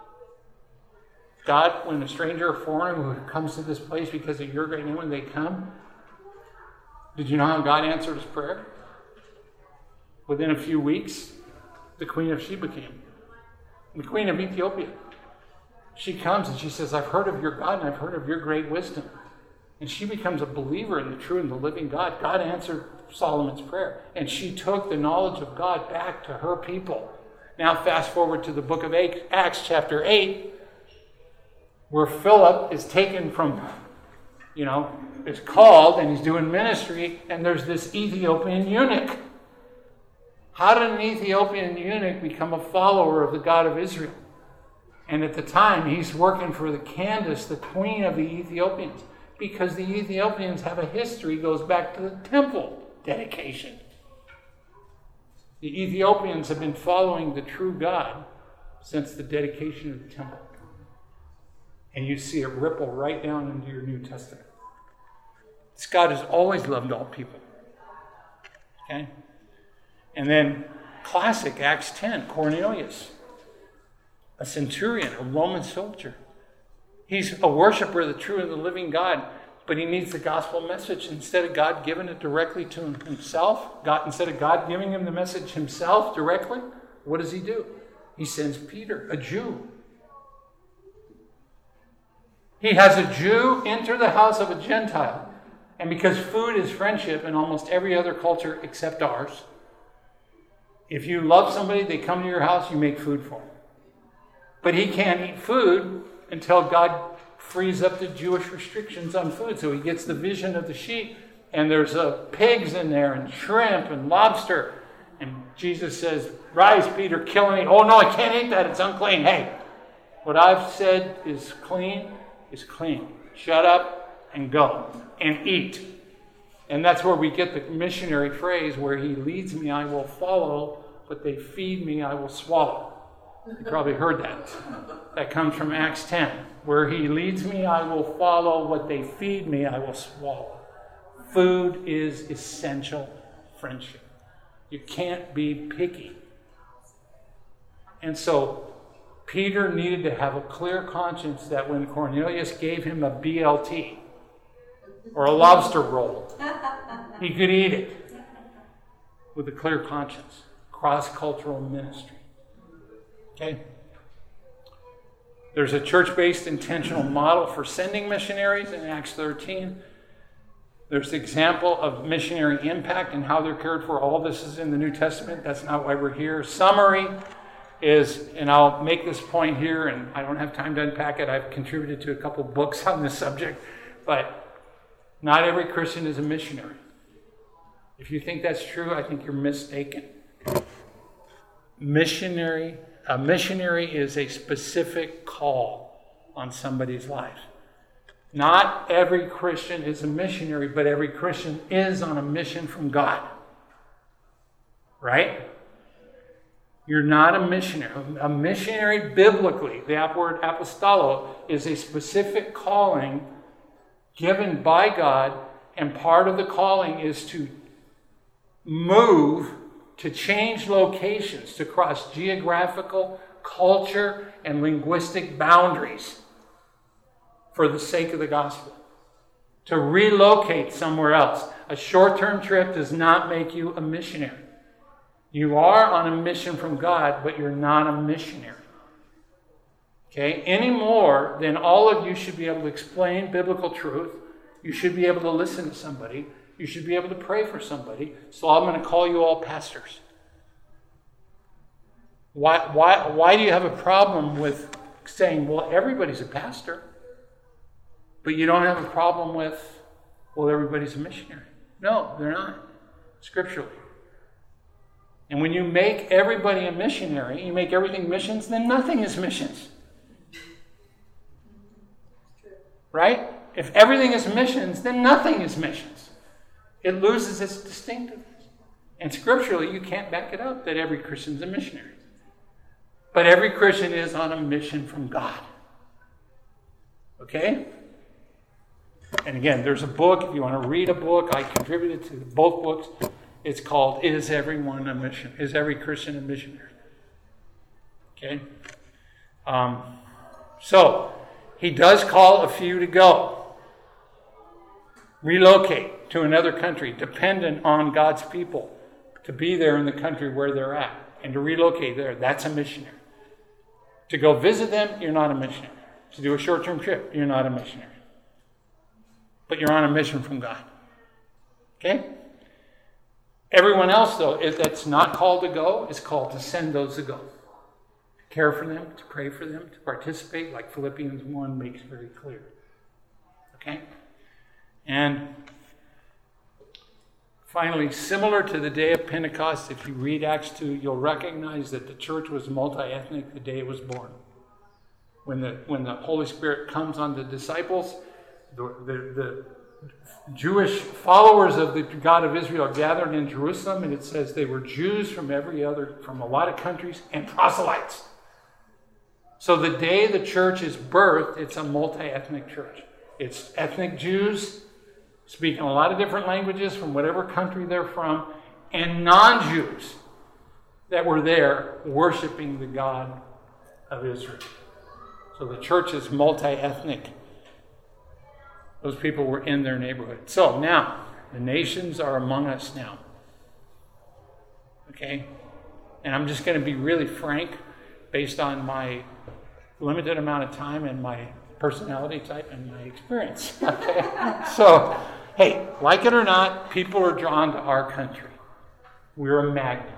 God, when a stranger or foreigner who comes to this place because of your great name, when they come, did you know how God answered his prayer? Within a few weeks, the Queen of Sheba came. The Queen of Ethiopia. She comes and she says, I've heard of your God and I've heard of your great wisdom. And she becomes a believer in the true and the living God. God answered Solomon's prayer. And she took the knowledge of God back to her people. Now fast forward to the book of Acts chapter 8, where Philip is taken from, is called and he's doing ministry, and there's this Ethiopian eunuch. How did an Ethiopian eunuch become a follower of the God of Israel? And at the time, he's working for the Candace, the queen of the Ethiopians, because the Ethiopians have a history, goes back to the temple dedication. The Ethiopians have been following the true God since the dedication of the temple. And you see it ripple right down into your New Testament. This God has always loved all people. Okay? And then, classic, Acts 10, Cornelius. A centurion, a Roman soldier. He's a worshiper of the true and the living God, but he needs the gospel message. Instead of God giving it directly to himself, instead of God giving him the message himself directly, what does he do? He sends Peter, a Jew. He has a Jew enter the house of a Gentile. And because food is friendship in almost every other culture except ours, if you love somebody, they come to your house, you make food for them. But he can't eat food until God frees up the Jewish restrictions on food. So he gets the vision of the sheep, and there's pigs in there, and shrimp, and lobster. And Jesus says, rise, Peter, kill and eat. Oh, no, I can't eat that. It's unclean. Hey, what I've said is clean. Shut up and go and eat. And that's where we get the missionary phrase, where he leads me, I will follow, but they feed me, I will swallow. You probably heard that. That comes from Acts 10. Where he leads me, I will follow. What they feed me, I will swallow. Food is essential friendship. You can't be picky. And so Peter needed to have a clear conscience that when Cornelius gave him a BLT or a lobster roll, he could eat it with a clear conscience. Cross-cultural ministry. Okay? There's a church-based intentional model for sending missionaries in Acts 13. There's the example of missionary impact and how they're cared for. All this is in the New Testament. That's not why we're here. Summary is, and I'll make this point here, and I don't have time to unpack it. I've contributed to a couple books on this subject, but not every Christian is a missionary. If you think that's true, I think you're mistaken. A missionary is a specific call on somebody's life. Not every Christian is a missionary, but every Christian is on a mission from God. Right? You're not a missionary. A missionary biblically, the word apostolo, is a specific calling given by God, and part of the calling is to move, to change locations, to cross geographical, culture, and linguistic boundaries for the sake of the gospel. To relocate somewhere else. A short-term trip does not make you a missionary. You are on a mission from God, but you're not a missionary. Okay? Any more than all of you should be able to explain biblical truth. You should be able to listen to somebody. You should be able to pray for somebody. So I'm going to call you all pastors. Why do you have a problem with saying, well, everybody's a pastor, but you don't have a problem with, well, everybody's a missionary? No, they're not, scripturally. And when you make everybody a missionary, you make everything missions, then nothing is missions. Right? If everything is missions, then nothing is missions. It loses its distinctiveness. And scripturally, you can't back it up that every Christian's a missionary. But every Christian is on a mission from God. Okay? And again, there's a book. If you want to read a book, I contributed to both books. It's called Is Everyone a Mission? Is Every Christian a Missionary? Okay? So, he does call a few to go. Relocate to another country, dependent on God's people, to be there in the country where they're at, and to relocate there. That's a missionary. To go visit them, you're not a missionary. To do a short-term trip, you're not a missionary. But you're on a mission from God. Okay? Everyone else, though, that's not called to go, is called to send those to go. To care for them, to pray for them, to participate, like Philippians 1 makes very clear. Okay? And finally, similar to the day of Pentecost, if you read Acts 2, you'll recognize that the church was multi-ethnic the day it was born. When the Holy Spirit comes on the disciples, the Jewish followers of the God of Israel gathered in Jerusalem, and it says they were Jews from a lot of countries, and proselytes. So the day the church is birthed, it's a multi-ethnic church. It's ethnic Jews speaking a lot of different languages from whatever country they're from, and non-Jews that were there worshiping the God of Israel. So the church is multi-ethnic. Those people were in their neighborhood. So now, the nations are among us now. Okay? And I'm just going to be really frank based on my limited amount of time and my personality type and my experience. Okay? So, hey, like it or not, people are drawn to our country. We're a magnet.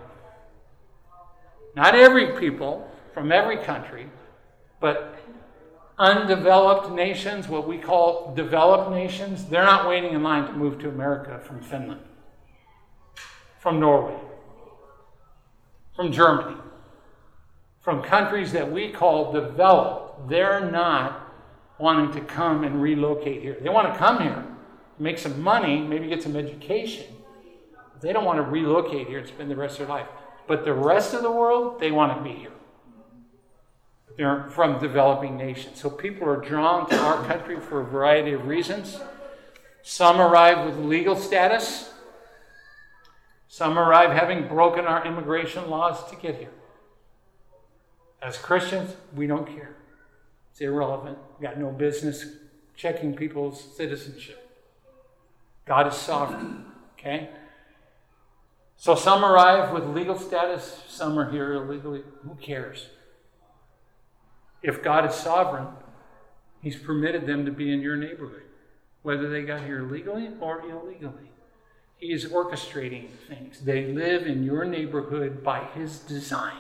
Not every people from every country, but undeveloped nations, what we call developed nations, they're not waiting in line to move to America from Finland, from Norway, from Germany, from countries that we call developed. They're not wanting to come and relocate here. They want to come here, make some money, maybe get some education. They don't want to relocate here and spend the rest of their life. But the rest of the world, they want to be here. They're from developing nations. So people are drawn to our country for a variety of reasons. Some arrive with legal status. Some arrive having broken our immigration laws to get here. As Christians, we don't care. It's irrelevant. We've got no business checking people's citizenship. God is sovereign. Okay? So some arrive with legal status. Some are here illegally. Who cares? If God is sovereign, He's permitted them to be in your neighborhood, whether they got here legally or illegally. He is orchestrating things. They live in your neighborhood by His design.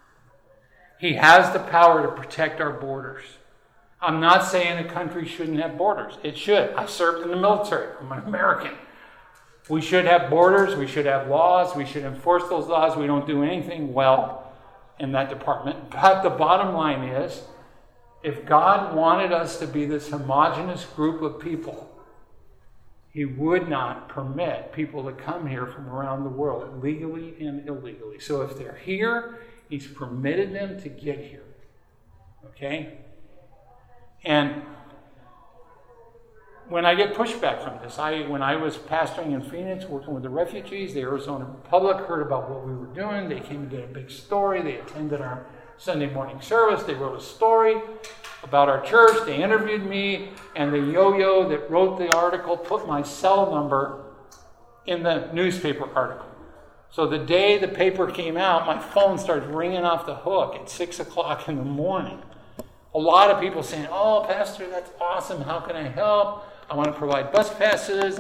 He has the power to protect our borders. I'm not saying a country shouldn't have borders. It should. I served in the military. I'm an American. We should have borders. We should have laws. We should enforce those laws. We don't do anything well in that department. But the bottom line is, if God wanted us to be this homogenous group of people, He would not permit people to come here from around the world, legally and illegally. So if they're here, He's permitted them to get here. Okay? And when I get pushback from this, when I was pastoring in Phoenix, working with the refugees, the Arizona Republic heard about what we were doing. They came and did a big story. They attended our Sunday morning service. They wrote a story about our church. They interviewed me, and the yo-yo that wrote the article put my cell number in the newspaper article. So the day the paper came out, my phone started ringing off the hook at 6 o'clock in the morning. A lot of people saying, "Oh, Pastor, that's awesome. How can I help? I want to provide bus passes.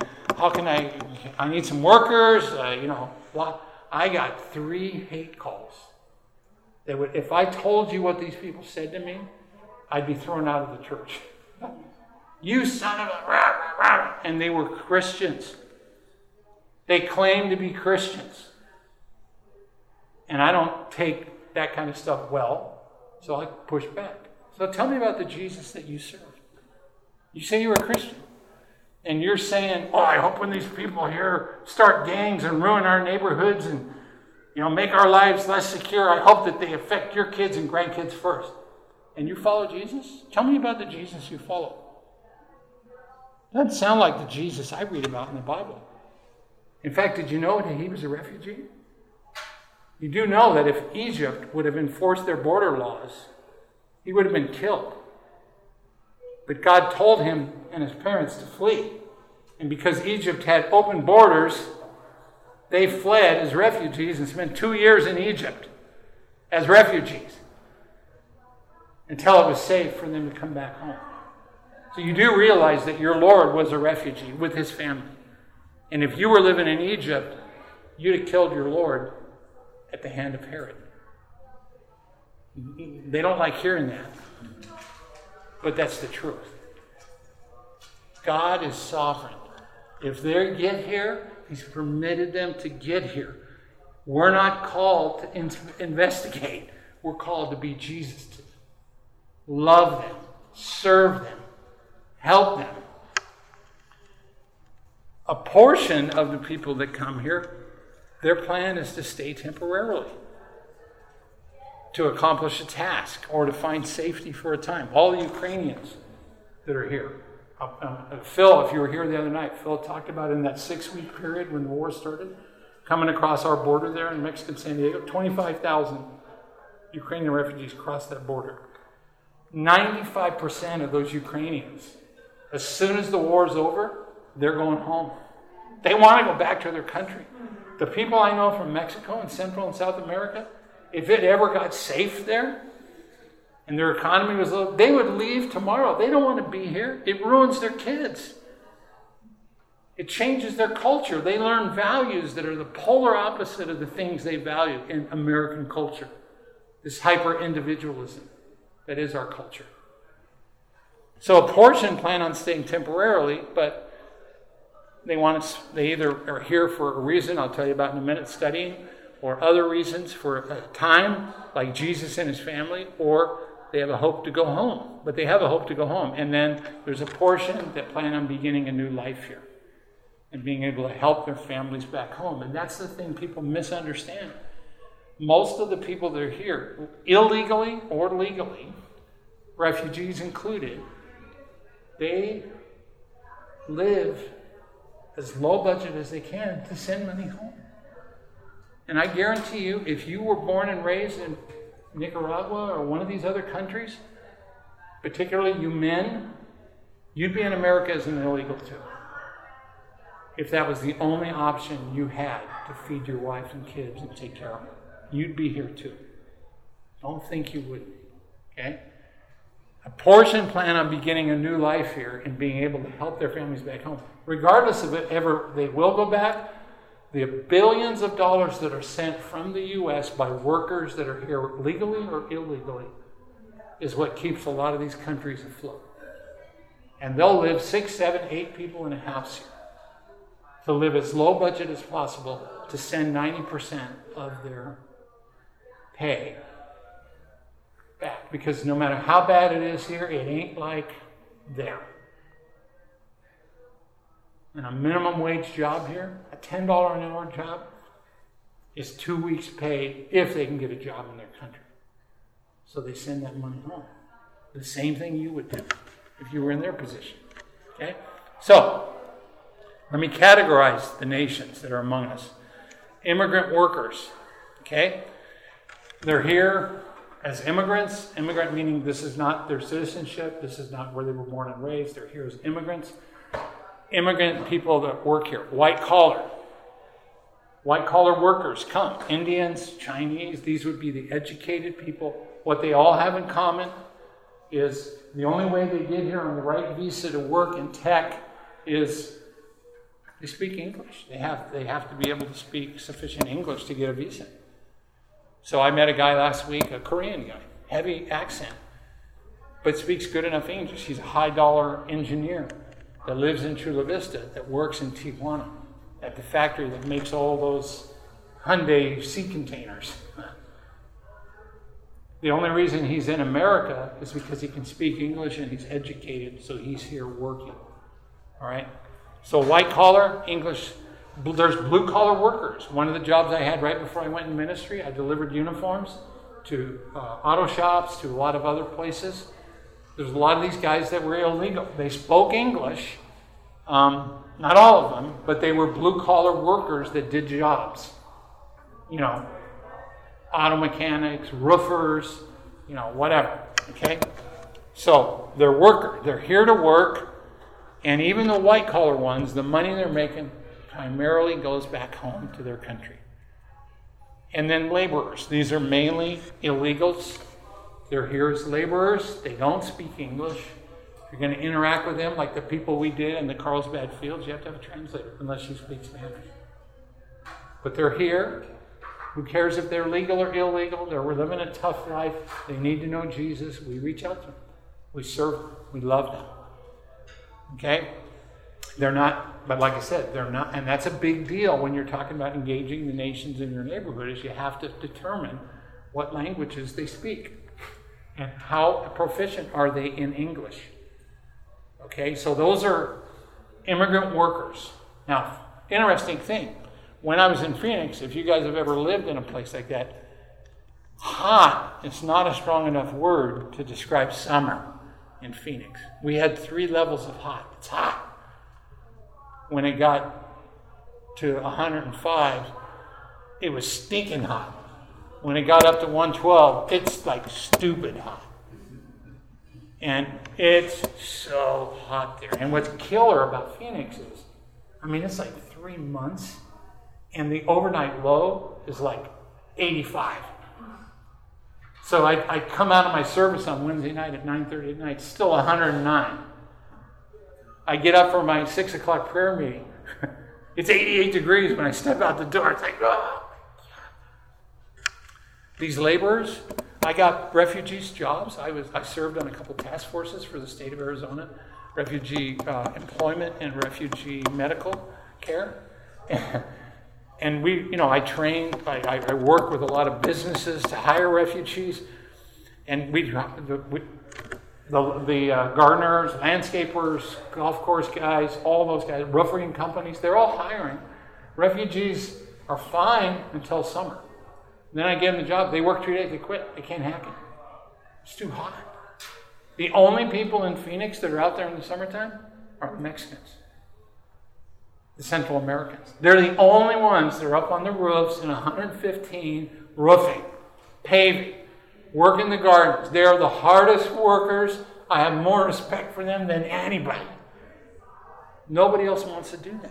I need some workers." I got 3 hate calls. If I told you what these people said to me, I'd be thrown out of the church. "You son of a rah, rah, rah." And they were Christians. They claimed to be Christians. And I don't take that kind of stuff well, so I push back. So tell me about the Jesus that you serve. You say you're a Christian, and you're saying, "Oh, I hope when these people here start gangs and ruin our neighborhoods and make our lives less secure, I hope that they affect your kids and grandkids first." And you follow Jesus? Tell me about the Jesus you follow. Doesn't sound like the Jesus I read about in the Bible. In fact, did you know that he was a refugee? You do know that if Egypt would have enforced their border laws, he would have been killed. But God told him and his parents to flee. And because Egypt had open borders, they fled as refugees and spent 2 years in Egypt as refugees until it was safe for them to come back home. So you do realize that your Lord was a refugee with his family. And if you were living in Egypt, you'd have killed your Lord at the hand of Herod. They don't like hearing that. But that's the truth. God is sovereign. If they get here, he's permitted them to get here. We're not called to investigate. We're called to be Jesus to them. Love them. Serve them. Help them. A portion of the people that come here, their plan is to stay temporarily, to accomplish a task or to find safety for a time. All the Ukrainians that are here. Phil, if you were here the other night, Phil talked about in that 6-week period when the war started, coming across our border there in Mexican San Diego, 25,000 Ukrainian refugees crossed that border. 95% of those Ukrainians, as soon as the war is over, they're going home. They want to go back to their country. The people I know from Mexico and Central and South America, if it ever got safe there and their economy was low, they would leave tomorrow. They don't want to be here. It ruins their kids. It changes their culture. They learn values that are the polar opposite of the things they value in American culture. This hyper-individualism that is our culture. So a portion plan on staying temporarily, but they either are here for a reason I'll tell you about in a minute, studying, or other reasons for a time, like Jesus and his family, or they have a hope to go home. But they have a hope to go home. And then there's a portion that plan on beginning a new life here and being able to help their families back home. And that's the thing people misunderstand. Most of the people that are here, illegally or legally, refugees included, they live as low budget as they can to send money home. And I guarantee you, if you were born and raised in Nicaragua or one of these other countries, particularly you men, you'd be in America as an illegal too. If that was the only option you had to feed your wife and kids and take care of them, you'd be here too. Don't think you wouldn't. Okay? A portion plan on beginning a new life here and being able to help their families back home. Regardless of it ever they will go back, the billions of dollars that are sent from the U.S. by workers that are here legally or illegally is what keeps a lot of these countries afloat. And they'll live 6, 7, 8 people in a house here to live as low budget as possible to send 90% of their pay back. Because no matter how bad it is here, it ain't like there. And a minimum wage job here, a $10 an hour job, is 2 weeks' pay if they can get a job in their country. So they send that money home. The same thing you would do if you were in their position. Okay? So, let me categorize the nations that are among us. Immigrant workers. Okay? They're here as immigrants. Immigrant meaning this is not their citizenship. This is not where they were born and raised. They're here as immigrants. Immigrant people that work here. White collar. White collar workers come. Indians, Chinese, these would be the educated people. What they all have in common is the only way they get here on the right visa to work in tech is they speak English. They have to be able to speak sufficient English to get a visa. So I met a guy last week, a Korean guy, heavy accent, but speaks good enough English. He's a high-dollar engineer that lives in Chula Vista, that works in Tijuana, at the factory that makes all those Hyundai sea containers. The only reason he's in America is because he can speak English and he's educated, so he's here working. All right? So white collar, English. There's blue collar workers. One of the jobs I had right before I went in ministry, I delivered uniforms to auto shops, to a lot of other places. There's a lot of these guys that were illegal. They spoke English, not all of them, but they were blue collar workers that did jobs. You know, auto mechanics, roofers, you know, whatever. Okay? So they're workers. They're here to work. And even the white collar ones, the money they're making primarily goes back home to their country. And then laborers. These are mainly illegals. They're here as laborers. They don't speak English. If you're going to interact with them like the people we did in the Carlsbad fields, you have to have a translator unless you speak Spanish. But they're here. Who cares if they're legal or illegal? They're living a tough life. They need to know Jesus. We reach out to them. We serve them. We love them. Okay? They're not, but like I said, they're not, and that's a big deal when you're talking about engaging the nations in your neighborhood, is you have to determine what languages they speak and how proficient are they in English. Okay, so those are immigrant workers. Now, interesting thing, when I was in Phoenix, if you guys have ever lived in a place like that, hot is not a strong enough word to describe summer in Phoenix. We had 3 levels of hot. It's hot. When it got to 105, it was stinking hot. When it got up to 112, it's like stupid hot. And it's so hot there. And what's killer about Phoenix is, I mean, it's like 3 months, and the overnight low is like 85. So I come out of my service on Wednesday night at 9:30 at night, still 109. I get up for my 6 o'clock prayer meeting. It's 88 degrees when I step out the door. It's like, oh. These laborers, I got refugees jobs. I served on a couple task forces for the state of Arizona, refugee employment and refugee medical care. And I trained, I work with a lot of businesses to hire refugees. And the gardeners, landscapers, golf course guys, all those guys, roofing companies, they're all hiring. Refugees are fine until summer. And then I give them the job. They work 2 days, they quit. They can't hack it. It's too hot. The only people in Phoenix that are out there in the summertime are the Mexicans, the Central Americans. They're the only ones that are up on the roofs in 115 roofing, paving, working the gardens. They are the hardest workers. I have more respect for them than anybody. Nobody else wants to do that.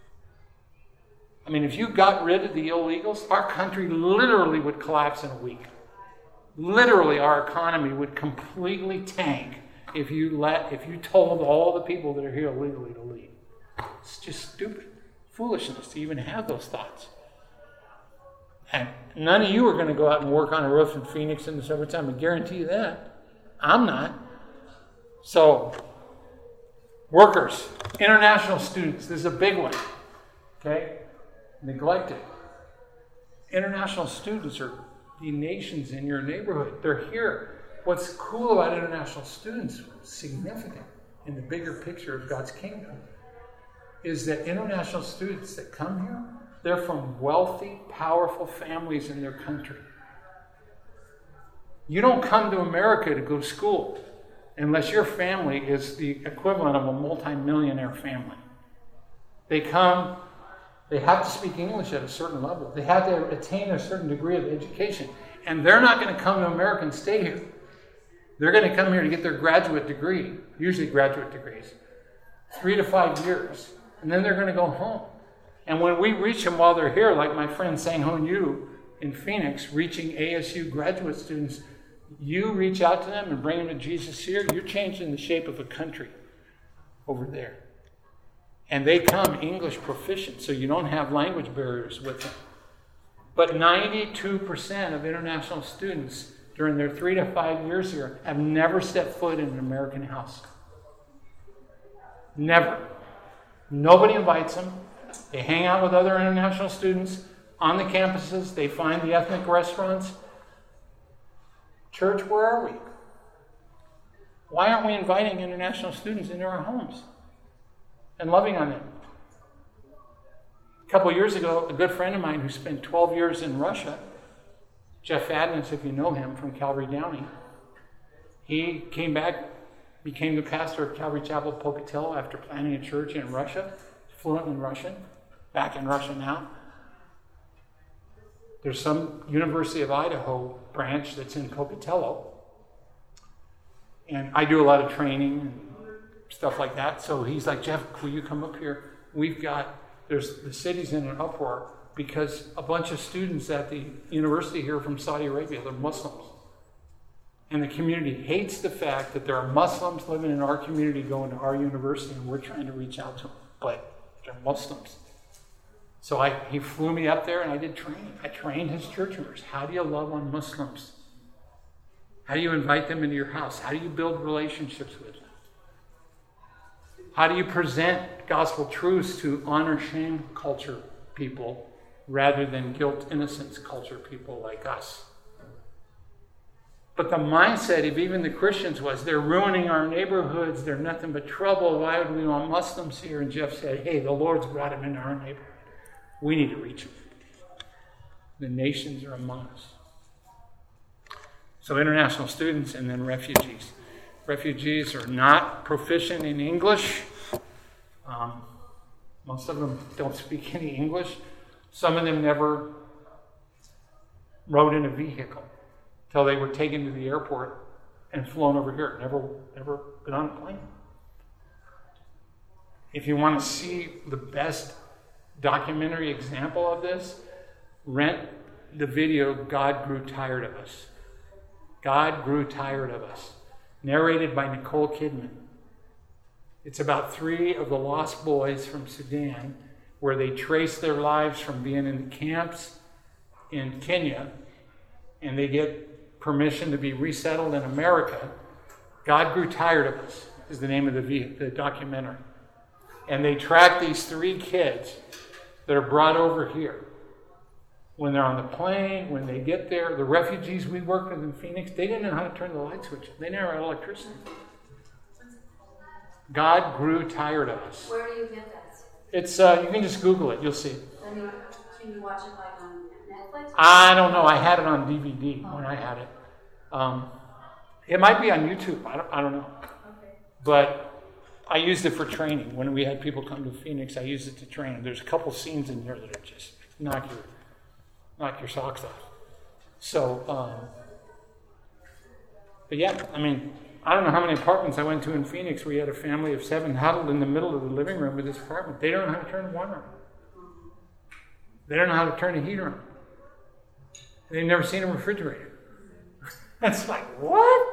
I mean, if you got rid of the illegals, our country literally would collapse in a week. Literally, our economy would completely tank if you told all the people that are here illegally to leave. It's just stupid foolishness to even have those thoughts. And none of you are going to go out and work on a roof in Phoenix in the summertime. I guarantee you that. I'm not. So, workers, international students, this is a big one. Okay? Neglected. International students are the nations in your neighborhood. They're here. What's cool about international students, significant in the bigger picture of God's kingdom, is that international students that come here, they're from wealthy, powerful families in their country. You don't come to America to go to school unless your family is the equivalent of a multimillionaire family. They come, they have to speak English at a certain level. They have to attain a certain degree of education. And they're not going to come to America and stay here. They're going to come here to get their graduate degree, usually graduate degrees, 3 to 5 years. And then they're going to go home. And when we reach them while they're here, like my friend Sang Hoon Yu in Phoenix, reaching ASU graduate students, you reach out to them and bring them to Jesus here, you're changing the shape of a country over there. And they come English proficient, so you don't have language barriers with them. But 92% of international students during their 3 to 5 years here have never stepped foot in an American house. Never. Nobody invites them. They hang out with other international students on the campuses. They find the ethnic restaurants. Church, where are we? Why aren't we inviting international students into our homes and loving on them? A couple years ago, a good friend of mine who spent 12 years in Russia, Jeff Adness, if you know him, from Calvary Downey, he came back, became the pastor of Calvary Chapel Pocatello after planting a church in Russia, fluent in Russian, back in Russia now. There's some University of Idaho branch that's in Pocatello. And I do a lot of training and stuff like that. So he's like, Jeff, will you come up here? The city's in an uproar because a bunch of students at the university here from Saudi Arabia, they're Muslims. And the community hates the fact that there are Muslims living in our community going to our university, and we're trying to reach out to them. But they're Muslims. So he flew me up there and I did training. I trained his church members. How do you love on Muslims? How do you invite them into your house? How do you build relationships with them? How do you present gospel truths to honor-shame culture people rather than guilt-innocence culture people like us? But the mindset of even the Christians was, they're ruining our neighborhoods, they're nothing but trouble, why would we want Muslims here? And Jeff said, hey, the Lord's brought them into our neighborhood. We need to reach them. The nations are among us. So international students and then refugees. Refugees are not proficient in English. Most of them don't speak any English. Some of them never rode in a vehicle until they were taken to the airport and flown over here. Never been on a plane. If you want to see the best documentary example of this, rent the video God Grew Tired of Us. God Grew Tired of Us. Narrated by Nicole Kidman. It's about 3 of the lost boys from Sudan, where they trace their lives from being in the camps in Kenya, and they get permission to be resettled in America. God Grew Tired of Us is the name of the documentary. And they track these 3 kids that are brought over here. When they're on the plane, when they get there, the refugees we worked with in Phoenix, they didn't know how to turn the light switch. They never had electricity. God Grew Tired of Us. Where do you get that? It's you can just Google it. You'll see it. Can you watch it like on Netflix? I don't know. I had it on DVD when I had it. It might be on YouTube. I don't know. Okay. But I used it for training. When we had people come to Phoenix, I used it to train. There's a couple scenes in there that are just knock your socks off. So, but yeah, I mean, I don't know how many apartments I went to in Phoenix where you had a family of 7 huddled in the middle of the living room of this apartment. They don't know how to turn the water on. They don't know how to turn the heater on. They've never seen a refrigerator. It's like, what?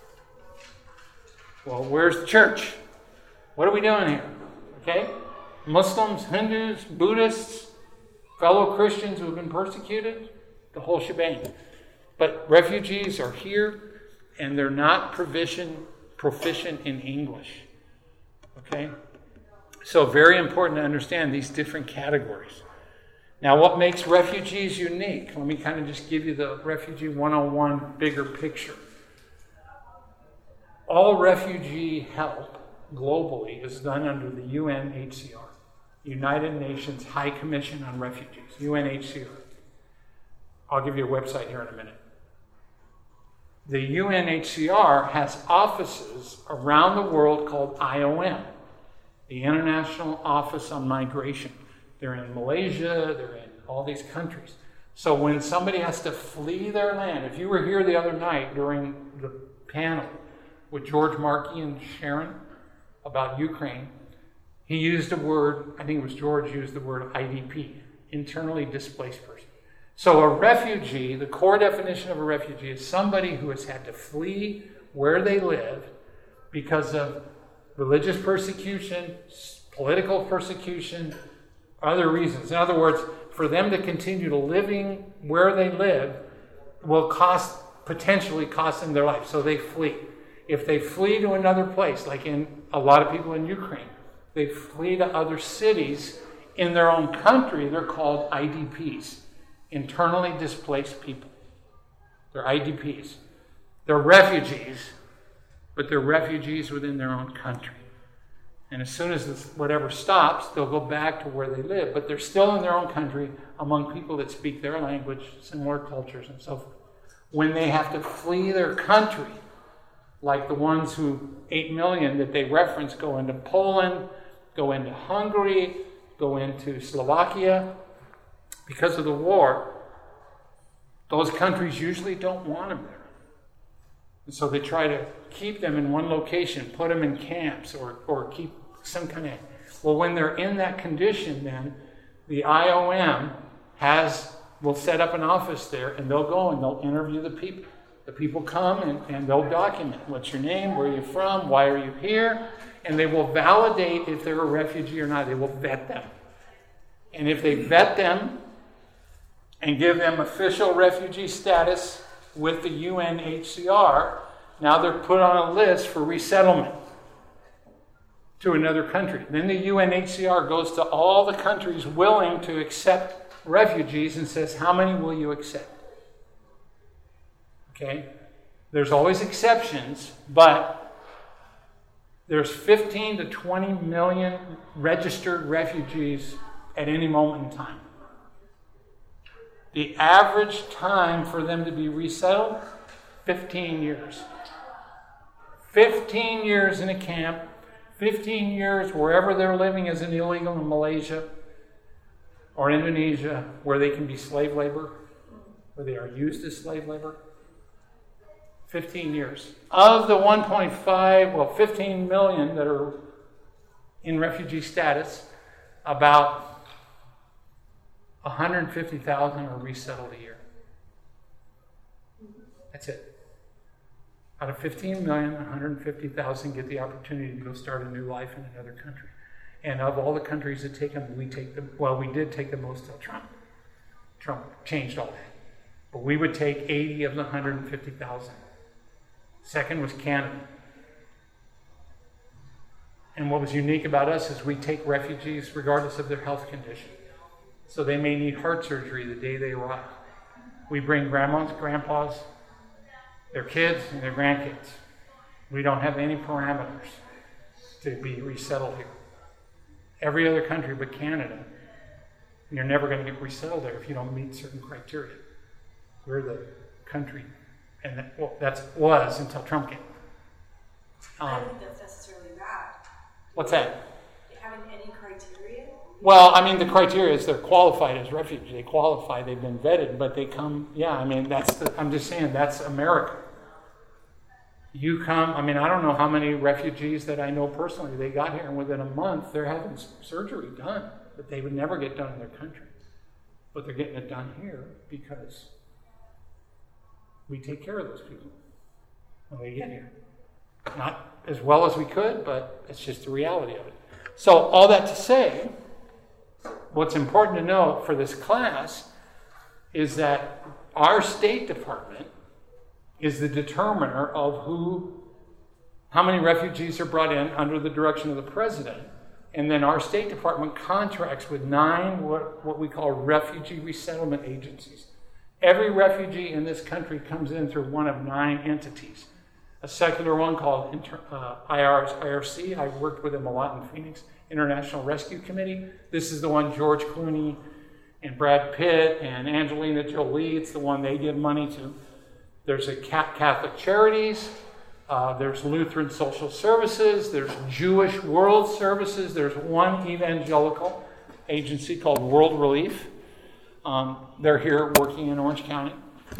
Well, where's the church? What are we doing here? Okay? Muslims, Hindus, Buddhists, fellow Christians who have been persecuted, the whole shebang. But refugees are here, and they're not proficient in English. Okay? So very important to understand these different categories. Now, what makes refugees unique? Let me kind of just give you the Refugee 101 bigger picture. All refugee help globally is done under the UNHCR, United Nations High Commission on Refugees, UNHCR. I'll give you a website here in a minute. The UNHCR has offices around the world called IOM, the International Office on Migration. They're in Malaysia, they're in all these countries. So when somebody has to flee their land, if you were here the other night during the panel with George Markey and Sharon about Ukraine, he used a word, I think it was George used the word IDP, internally displaced person. So a refugee, the core definition of a refugee is somebody who has had to flee where they live because of religious persecution, political persecution, other reasons. In other words, for them to continue to living where they live will potentially cost them their life. So they flee. If they flee to another place, like in a lot of people in Ukraine, they flee to other cities in their own country, they're called IDPs, internally displaced people. They're IDPs. They're refugees, but they're refugees within their own country. And as soon as whatever stops, they'll go back to where they live. But they're still in their own country among people that speak their language, similar cultures, and so forth. When they have to flee their country, like the ones who, 8 million that they reference, go into Poland, go into Hungary, go into Slovakia, because of the war, those countries usually don't want them there. And so they try to keep them in one location, put them in camps, or keep some kind of... Well, when they're in that condition, then the IOM will set up an office there, and they'll go and they'll interview the people. The people come and they'll document what's your name, where are you from, why are you here, and they will validate if they're a refugee or not. They will vet them. And if they vet them and give them official refugee status with the UNHCR, now they're put on a list for resettlement to another country. Then the UNHCR goes to all the countries willing to accept refugees and says, how many will you accept? Okay? There's always exceptions, but there's 15 to 20 million registered refugees at any moment in time. The average time for them to be resettled, 15 years. 15 years in a camp, 15 years wherever they're living as an illegal in Malaysia or Indonesia, where they can be slave labor, where they are used as slave labor. 15 years. Of the 15 million that are in refugee status, about 150,000 are resettled a year. That's it. Out of 15 million, 150,000 get the opportunity to go start a new life in another country. And of all the countries that take them, we did take the most till Trump. Trump changed all that. But we would take 80 of the 150,000. Second was Canada. And what was unique about us is we take refugees regardless of their health condition. So they may need heart surgery the day they arrive. We bring grandmas, grandpas, their kids, and their grandkids. We don't have any parameters to be resettled here. Every other country but Canada, you're never going to get resettled there if you don't meet certain criteria. We're the country, and that was until Trump came. I don't think that's necessarily bad. What's that? Having any criteria? Well, I mean, the criteria is they're qualified as refugees. They qualify, they've been vetted, but they come, I'm just saying, that's America. You come, I don't know how many refugees that I know personally, they got here and within a month they're having surgery done, but they would never get done in their country. But they're getting it done here because we take care of those people when they get here. Not as well as we could, but it's just the reality of it. So all that to say, what's important to know for this class is that our State Department is the determiner of how many refugees are brought in under the direction of the president. And then our State Department contracts with 9 what we call refugee resettlement agencies. Every refugee in this country comes in through one of 9 entities. A secular one called IRC. I worked with them a lot in Phoenix. International Rescue Committee. This is the one George Clooney and Brad Pitt and Angelina Jolie, it's the one they give money to. There's a Catholic Charities. There's Lutheran Social Services. There's Jewish World Services. There's one evangelical agency called World Relief. They're here working in Orange County.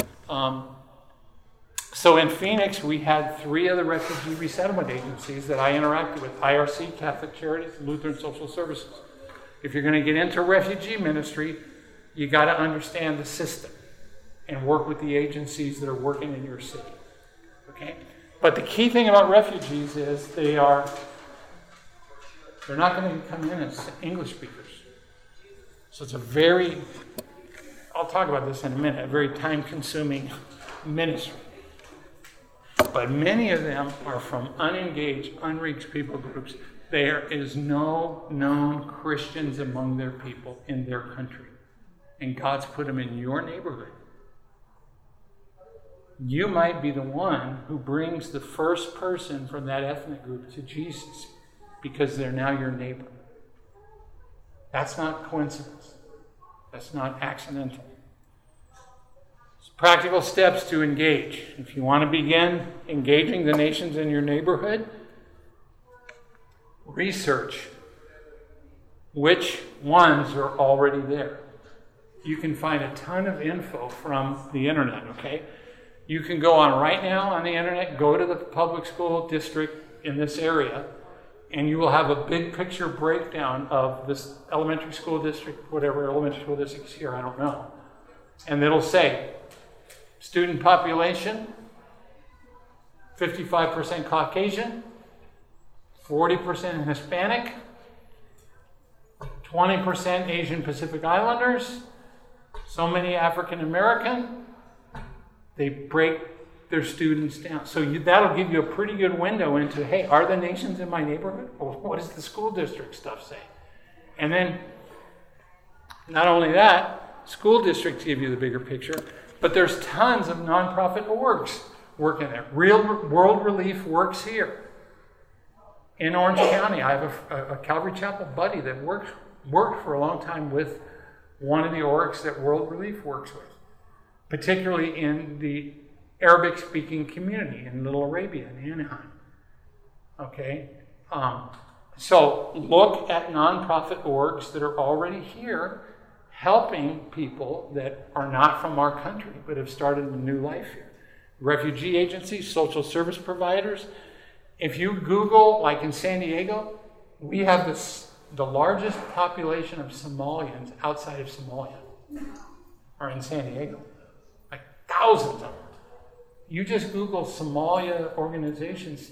So in Phoenix, we had 3 other refugee resettlement agencies that I interacted with: IRC, Catholic Charities, Lutheran Social Services. If you're going to get into refugee ministry, you got to understand the system and work with the agencies that are working in your city. Okay? But the key thing about refugees is they're not going to come in as English speakers. So it's I'll talk about this in a minute, a very time-consuming ministry. But many of them are from unengaged, unreached people groups. There is no known Christians among their people in their country. And God's put them in your neighborhood. You might be the one who brings the first person from that ethnic group to Jesus because they're now your neighbor. That's not coincidence. That's not accidental. It's practical steps to engage. If you want to begin engaging the nations in your neighborhood, research which ones are already there. You can find a ton of info from the internet, okay? You can go on right now on the internet, go to the public school district in this area, and you will have a big picture breakdown of this elementary school district, whatever elementary school district is here, I don't know. And it'll say, student population, 55% Caucasian, 40% Hispanic, 20% Asian Pacific Islanders, so many African American. They break their students down. So that'll give you a pretty good window into, hey, are the nations in my neighborhood? Or what does the school district stuff say? And then, not only that, school districts give you the bigger picture, but there's tons of nonprofit orgs working there. World Relief works here. In Orange County, I have a Calvary Chapel buddy that worked for a long time with one of the orgs that World Relief works with, particularly in the Arabic-speaking community in Little Arabia in Anaheim. Okay? So look at nonprofit orgs that are already here helping people that are not from our country but have started a new life here. Refugee agencies, social service providers. If you Google, like in San Diego, we have the largest population of Somalians outside of Somalia are in San Diego. Like thousands of them. You just Google Somalia organizations.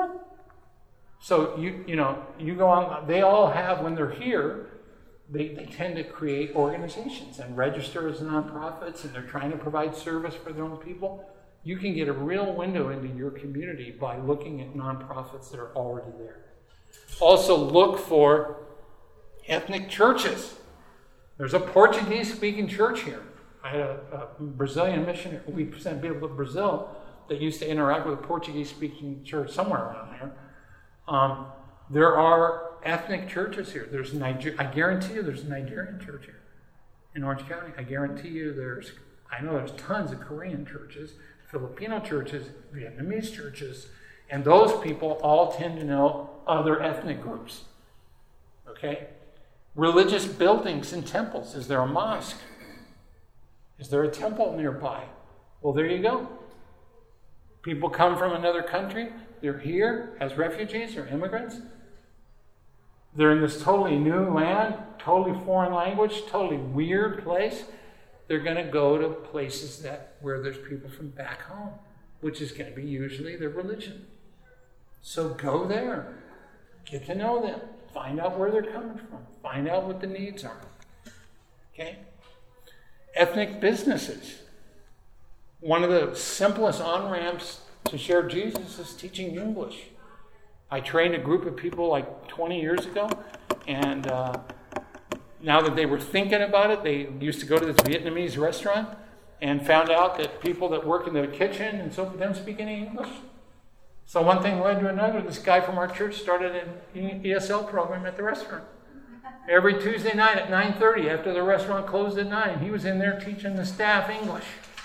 So you go on, they all have, when they're here, they tend to create organizations and register as nonprofits, and they're trying to provide service for their own people. You can get a real window into your community by looking at nonprofits that are already there. Also look for ethnic churches. There's a Portuguese-speaking church here. I had a Brazilian missionary. We sent people to Brazil that used to interact with a Portuguese-speaking church somewhere around there. There are ethnic churches here. I guarantee you there's a Nigerian church here in Orange County. I guarantee you I know there's tons of Korean churches, Filipino churches, Vietnamese churches, and those people all tend to know other ethnic groups. Okay? Religious buildings and temples. Is there a mosque? Is there a temple nearby? Well, there you go. People come from another country. They're here as refugees or immigrants. They're in this totally new land, totally foreign language, totally weird place. They're going to go to places where there's people from back home, which is going to be usually their religion. So go there. Get to know them. Find out where they're coming from. Find out what the needs are. Okay? Ethnic businesses. One of the simplest on-ramps to share Jesus is teaching English. I trained a group of people like 20 years ago, and now that they were thinking about it, they used to go to this Vietnamese restaurant and found out that people that work in the kitchen and so forth don't speak any English. So one thing led to another. This guy from our church started an ESL program at the restaurant. Every Tuesday night at 9:30, after the restaurant closed at 9, he was in there teaching the staff English.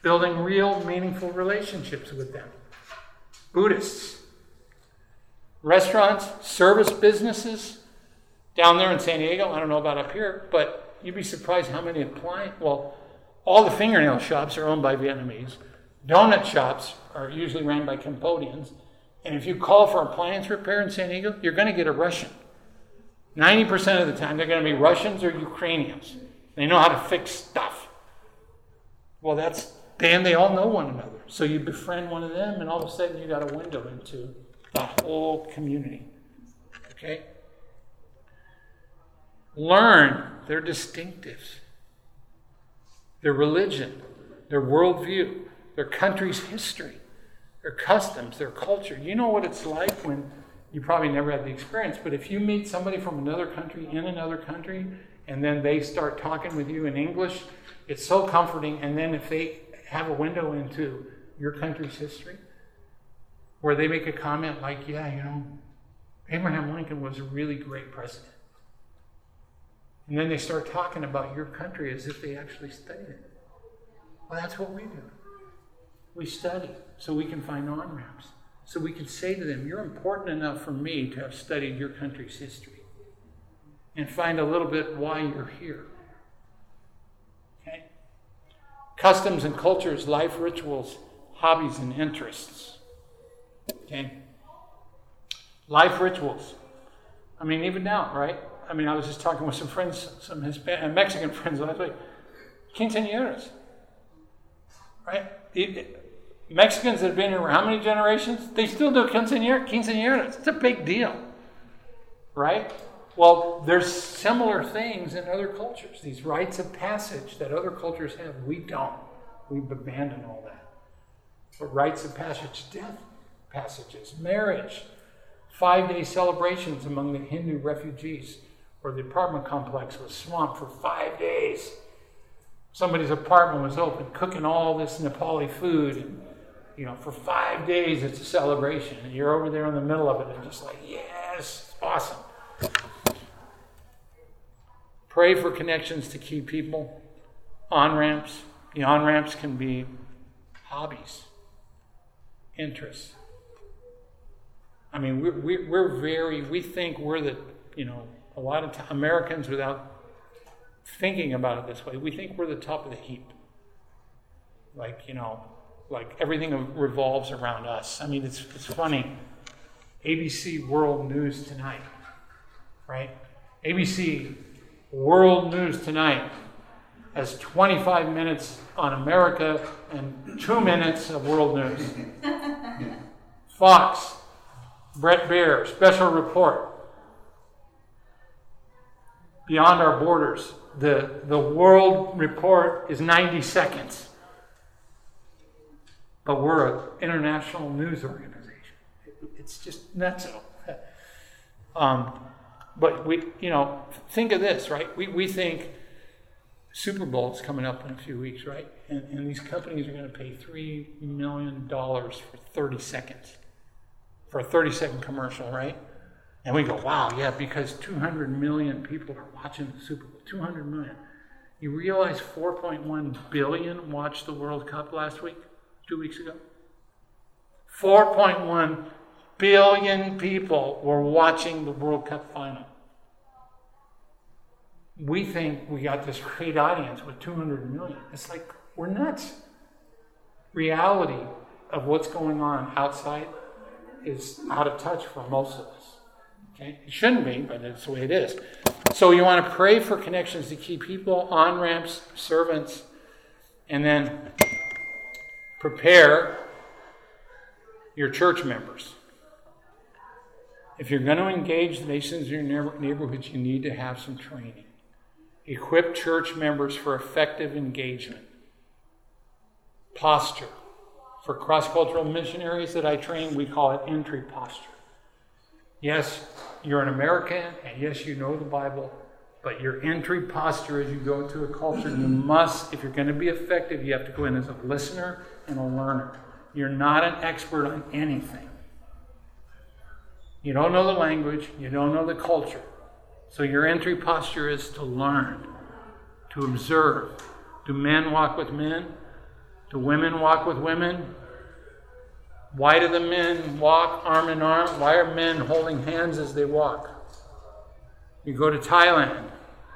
building real, meaningful relationships with them. Buddhists. Restaurants, service businesses. Down there in San Diego, I don't know about up here, but you'd be surprised how many all the fingernail shops are owned by Vietnamese. Donut shops are usually ran by Cambodians. And if you call for appliance repair in San Diego, you're going to get a Russian. 90% of the time, they're going to be Russians or Ukrainians. They know how to fix stuff. Well, they all know one another. So you befriend one of them, and all of a sudden you got a window into the whole community. Okay? Learn their distinctives, their religion, their worldview, their country's history, their customs, their culture. You know what it's like when you probably never had the experience, but if you meet somebody from another country in another country and then they start talking with you in English, it's so comforting. And then if they have a window into your country's history where they make a comment like, Abraham Lincoln was a really great president. And then they start talking about your country as if they actually studied it. Well, that's what we do. We study so we can find on-ramps. So we can say to them, you're important enough for me to have studied your country's history. And find a little bit why you're here. Okay? Customs and cultures, life rituals, hobbies and interests. Okay? Life rituals. I mean, even now, right? I mean, I was just talking with some friends, some Mexican friends last week. Quinceañeras. Right? Mexicans that have been here for how many generations? They still do quinceañeras. It's a big deal. Right? Well, there's similar things in other cultures. These rites of passage that other cultures have. We don't. We've abandoned all that. But rites of passage, death passages, marriage, 5-day celebrations among the Hindu refugees, where the apartment complex was swamped for 5 days. Somebody's apartment was open, cooking all this Nepali food. And, for 5 days it's a celebration. And you're over there in the middle of it and just like, yes, awesome. Pray for connections to key people. On-ramps. The on-ramps can be hobbies, interests. I mean, we think we're the, a lot of Americans, without thinking about it this way, we think we're the top of the heap. Like everything revolves around us. I mean, it's funny. ABC World News Tonight, right? ABC World News Tonight has 25 minutes on America and 2 minutes of world news. Fox, Bret Baier, special report. Beyond Our Borders, the world report is 90 seconds. But we're an international news organization. It's just nuts. But we, think of this, right? We think Super Bowl is coming up in a few weeks, right? And these companies are going to pay $3 million for 30 seconds. For a 30-second commercial, right? And we go, wow, yeah, because 200 million people are watching the Super Bowl. 200 million. You realize 4.1 billion watched the World Cup last week? 2 weeks ago? 4.1 billion people were watching the World Cup final. We think we got this great audience with 200 million. It's like, we're nuts. Reality of what's going on outside is out of touch for most of us. Okay? It shouldn't be, but it's the way it is. So you want to pray for connections to key people, on-ramps, servants, and then prepare your church members. If you're going to engage the nations in your neighborhoods, you need to have some training. Equip church members for effective engagement. Posture. For cross-cultural missionaries that I train, we call it entry posture. Yes, you're an American, and yes, you know the Bible, but your entry posture as you go into a culture, you must, if you're going to be effective, you have to go in as a listener and a learner. You're not an expert on anything. You don't know the language, you don't know the culture. So your entry posture is to learn, to observe. Do men walk with men? Do women walk with women? Why do the men walk arm in arm? Why are men holding hands as they walk? You go to Thailand.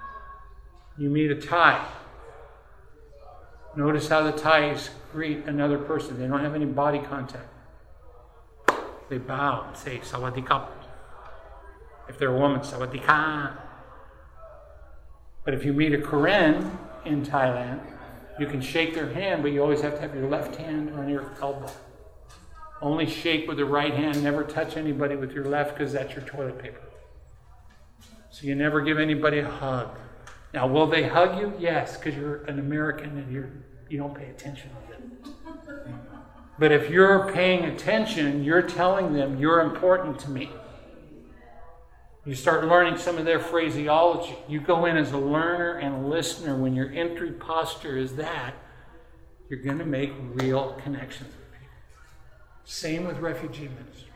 You meet a Thai. Notice how the Thais greet another person. They don't have any body contact. They bow and say, Sawadee-kap. If they're a woman, Sawadee-ka. But if you meet a Karen in Thailand, you can shake their hand, but you always have to have your left hand on your elbow. Only shake with the right hand. Never touch anybody with your left because that's your toilet paper. So you never give anybody a hug. Now, will they hug you? Yes, because you're an American and you don't pay attention to them. But if you're paying attention, you're telling them you're important to me. You start learning some of their phraseology. You go in as a learner and a listener. When your entry posture is that, you're going to make real connections with people. Same with refugee ministry.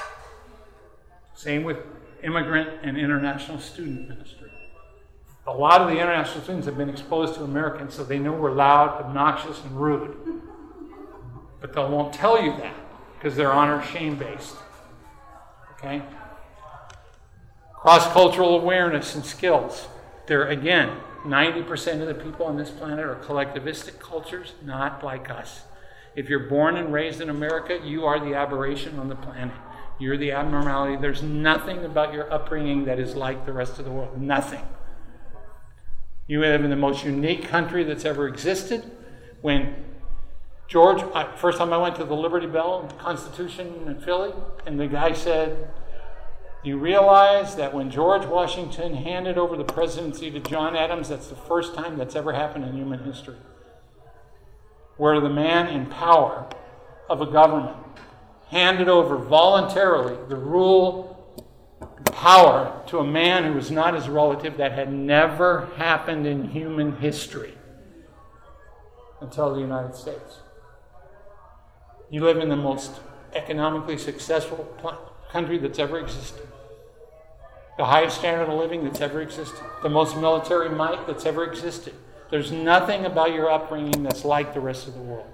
Same with immigrant and international student ministry. A lot of the international students have been exposed to Americans, so they know we're loud, obnoxious, and rude. But they won't tell you that because they're honor shame-based. Okay? Cross-cultural awareness and skills. They're, again, 90% of the people on this planet are collectivistic cultures, not like us. If you're born and raised in America, you are the aberration on the planet. You're the abnormality. There's nothing about your upbringing that is like the rest of the world. Nothing. You live in the most unique country that's ever existed. When first time I went to the Liberty Bell Constitution in Philly, and the guy said, you realize that when George Washington handed over the presidency to John Adams, that's the first time that's ever happened in human history. Where the man in power of a government handed over voluntarily the rule and power to a man who was not his relative. That had never happened in human history until the United States. You live in the most economically successful country that's ever existed. The highest standard of living that's ever existed. The most military might that's ever existed. There's nothing about your upbringing that's like the rest of the world.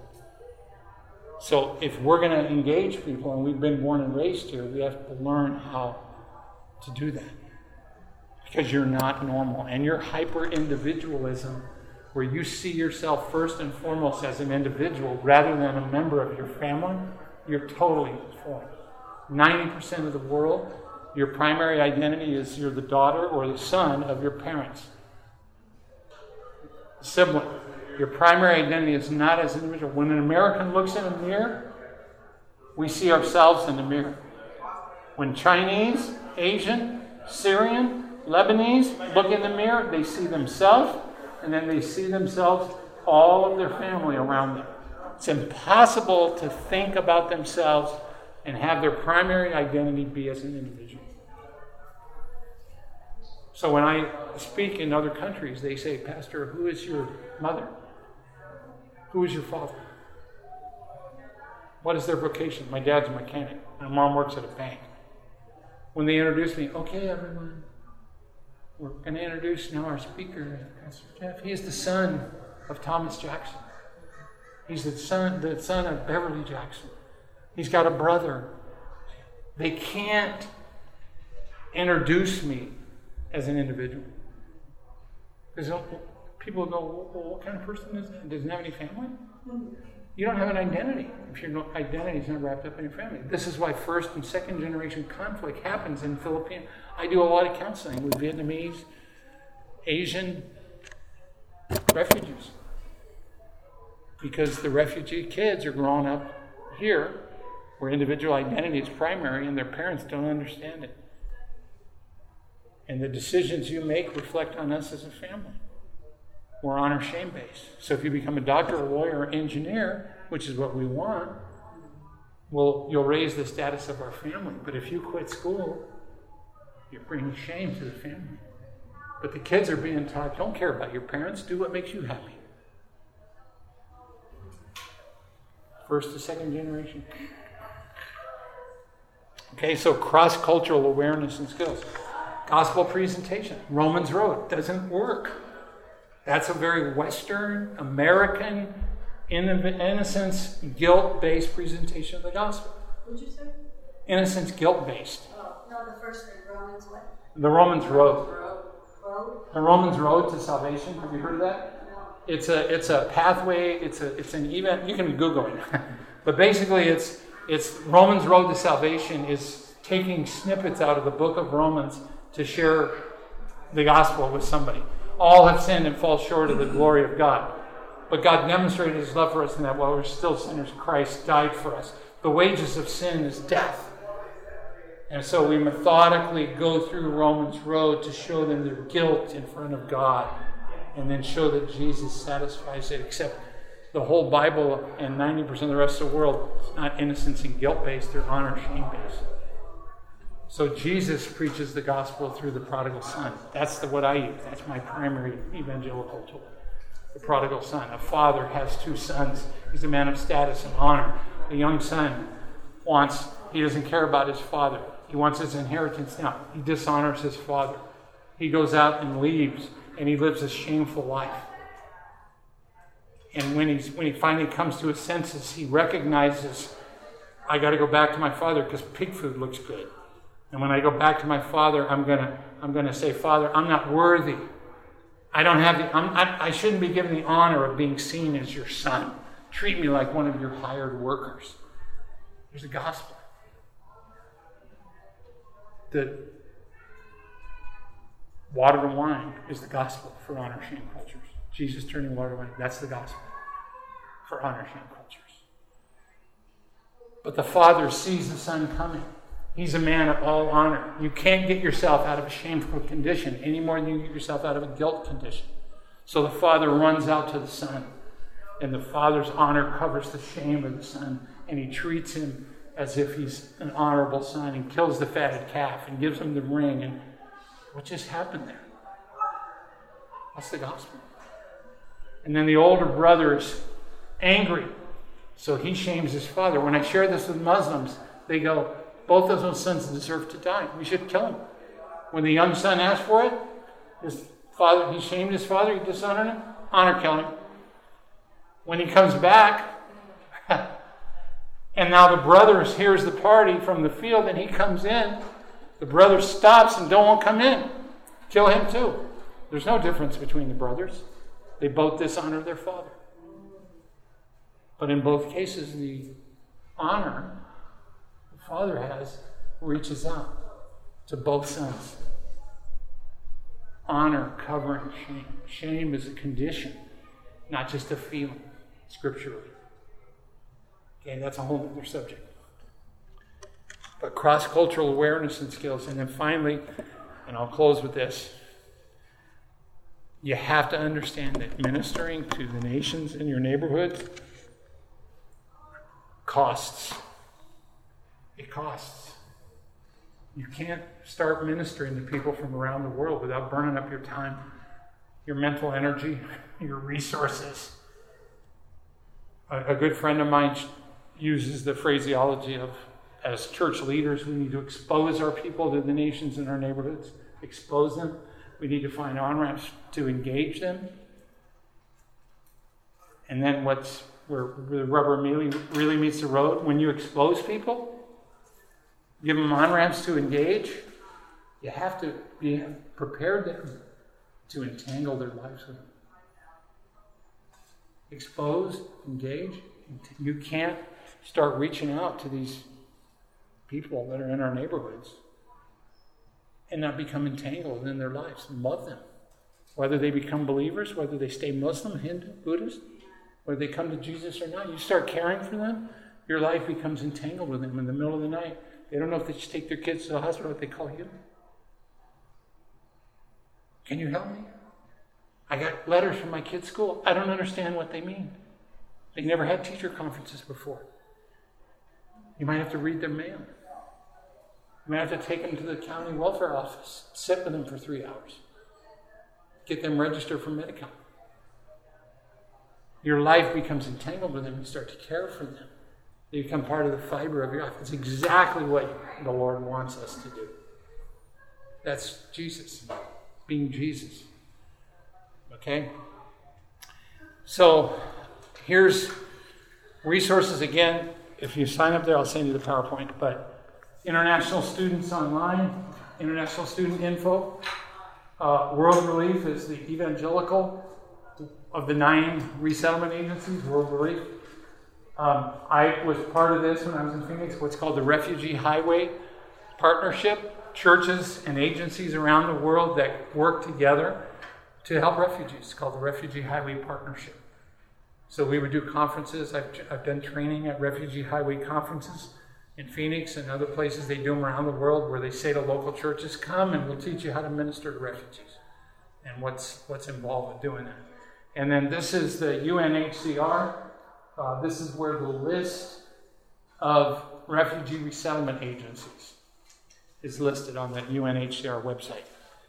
So if we're going to engage people, and we've been born and raised here, we have to learn how to do that. Because you're not normal. And your hyper-individualism, where you see yourself first and foremost as an individual rather than a member of your family, you're totally foreign. 90% of the world, your primary identity is you're the daughter or the son of your parents. Sibling. Your primary identity is not as an individual. When an American looks in a mirror, we see ourselves in the mirror. When Chinese, Asian, Syrian, Lebanese look in the mirror, they see themselves, and then they see themselves, all of their family around them. It's impossible to think about themselves and have their primary identity be as an individual. So when I speak in other countries, they say, Pastor, who is your mother? Who is your father? What is their vocation? My dad's a mechanic. My mom works at a bank. When they introduce me, okay, everyone, we're going to introduce now our speaker, Pastor Jeff. He is the son of Thomas Jackson. He's the son of Beverly Jackson. He's got a brother. They can't introduce me as an individual. Because people go, well, what kind of person is that? Doesn't have any family? You don't have an identity if your identity is not wrapped up in your family. This is why first and second generation conflict happens in Philippines. I do a lot of counseling with Vietnamese, Asian refugees. Because the refugee kids are growing up here where individual identity is primary and their parents don't understand it. And the decisions you make reflect on us as a family. We're honor shame based. So if you become a doctor, a lawyer, or engineer, which is what we want, well, you'll raise the status of our family. But if you quit school, you're bringing shame to the family. But the kids are being taught, don't care about your parents, do what makes you happy. First to second generation. Okay, so cross-cultural awareness and skills. Gospel presentation. Romans Road doesn't work. That's a very Western, American, Innocence, guilt-based presentation of the gospel. What'd you say? Innocence, guilt-based. Oh, no, the first thing, Romans what? The Romans road. Road? The Romans road to salvation. Have you heard of that? No. It's a pathway. It's an event. You can Google it, but basically, it's Romans road to salvation is taking snippets out of the book of Romans to share the gospel with somebody. All have sinned and fall short of the glory of God. But God demonstrated His love for us in that while we're still sinners, Christ died for us. The wages of sin is death. And so we methodically go through Romans road to show them their guilt in front of God, and then show that Jesus satisfies it. Except the whole Bible and 90% of the rest of the world is not innocence and guilt-based, they're honor-shame-based. So Jesus preaches the gospel through the prodigal son. That's what I use. That's my primary evangelical tool. The prodigal son. A father has two sons. He's a man of status and honor. The young son he doesn't care about his father. He wants his inheritance now. He dishonors his father. He goes out and leaves, and he lives a shameful life. And when he finally comes to his senses, he recognizes, I got to go back to my father because pig food looks good. And when I go back to my father, I'm gonna say, Father, I'm not worthy. I shouldn't be given the honor of being seen as your son. Treat me like one of your hired workers. There's the gospel. The water and wine is the gospel for honor-shame cultures. Jesus turning water to wine, that's the gospel for honor-shame cultures. But the Father sees the Son coming. He's a man of all honor. You can't get yourself out of a shameful condition any more than you get yourself out of a guilt condition. So the Father runs out to the Son, and the Father's honor covers the shame of the Son, and He treats him as if he's an honorable son, and kills the fatted calf and gives him the ring. And what just happened there? That's the gospel. And then the older brother is angry, so he shames his father. When I share this with Muslims, they go, both of those sons deserve to die. We should kill him. When the young son asked for it, his father, he shamed his father, he dishonored him, honor kill him. When he comes back, and now the brother hears the party from the field, and he comes in, the brother stops and won't come in. Kill him too. There's no difference between the brothers. They both dishonor their father. But in both cases, the honor the father has reaches out to both sons. Honor covering shame. Shame is a condition, not just a feeling, scripturally. Okay, that's a whole other subject. But cross-cultural awareness and skills. And then finally, and I'll close with this, you have to understand that ministering to the nations in your neighborhoods costs. It costs. You can't start ministering to people from around the world without burning up your time, your mental energy, your resources. A good friend of mine uses the phraseology of, as church leaders, we need to expose our people to the nations in our neighborhoods, expose them. We need to find on-ramps to engage them. And then where the rubber really meets the road, when you expose people, give them on-ramps to engage, you have to be prepared to entangle their lives with them. Expose, engage. You can't start reaching out to these people that are in our neighborhoods and not become entangled in their lives and love them. Whether they become believers, whether they stay Muslim, Hindu, Buddhist, whether they come to Jesus or not, you start caring for them, your life becomes entangled with them in the middle of the night. They don't know if they should take their kids to the hospital, what they call you. Can you help me? I got letters from my kids' school. I don't understand what they mean. They never had teacher conferences before. You might have to read their mail. You might have to take them to the county welfare office, sit with them for 3 hours, get them registered for Medi-Cal. Your life becomes entangled with them. You start to care for them. They become part of the fiber of your life. It's exactly what the Lord wants us to do. That's Jesus, being Jesus. Okay? So, here's resources again. If you sign up there, I'll send you the PowerPoint. But International Students Online, International Student Info. World Relief is the evangelical of the 9 resettlement agencies, World Relief. I was part of this when I was in Phoenix, what's called the Refugee Highway Partnership. Churches and agencies around the world that work together to help refugees. It's called the Refugee Highway Partnership. So we would do conferences. I've done training at Refugee Highway conferences in Phoenix and other places. They do them around the world where they say to local churches, come and we'll teach you how to minister to refugees and what's involved with doing that. And then this is the UNHCR. This is where the list of refugee resettlement agencies is listed on that UNHCR website.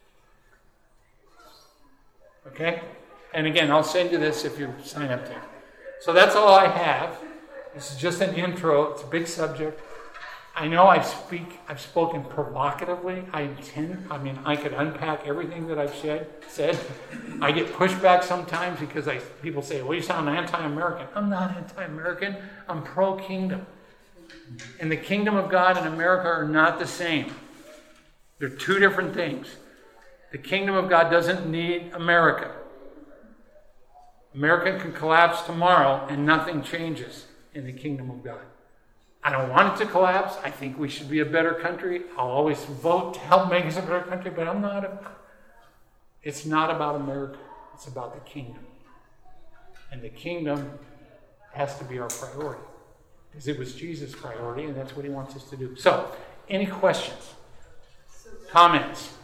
Okay? And again, I'll send you this if you sign up there. So that's all I have. This is just an intro. It's a big subject. I know I've spoken provocatively. I could unpack everything that I've said. I get pushback sometimes because people say, well, you sound anti-American. I'm not anti-American. I'm pro-kingdom. And the kingdom of God and America are not the same. They're two different things. The kingdom of God doesn't need America. America can collapse tomorrow and nothing changes in the kingdom of God. I don't want it to collapse. I think we should be a better country. I'll always vote to help make us a better country, but it's not about America. It's about the kingdom. And the kingdom has to be our priority. Because it was Jesus' priority, and that's what he wants us to do. So, any questions? Comments?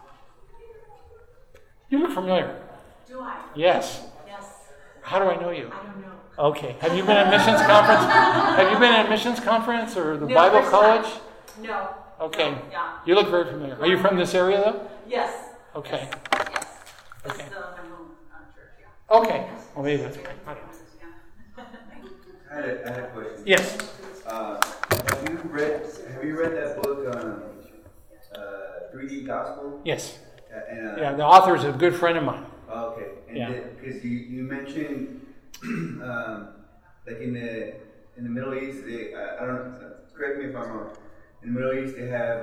You look familiar. Do I? Yes. Yes. How do I know you? I don't know. Okay. Have you been at missions conference? Have you been at a missions conference or the Bible college? No. Okay. No, yeah. You look very familiar. Are you from this area, though? Yes. Okay. Yes. This Okay. is my home church, yeah. Okay. Well, maybe that's right. I don't know. I had a question. Yes. Have you read that book, 3D Gospel? Yes. And, Yeah, the author is a good friend of mine. Okay. And because you mentioned, like in the Middle East, I don't know. Correct me if I'm wrong. In the Middle East, they have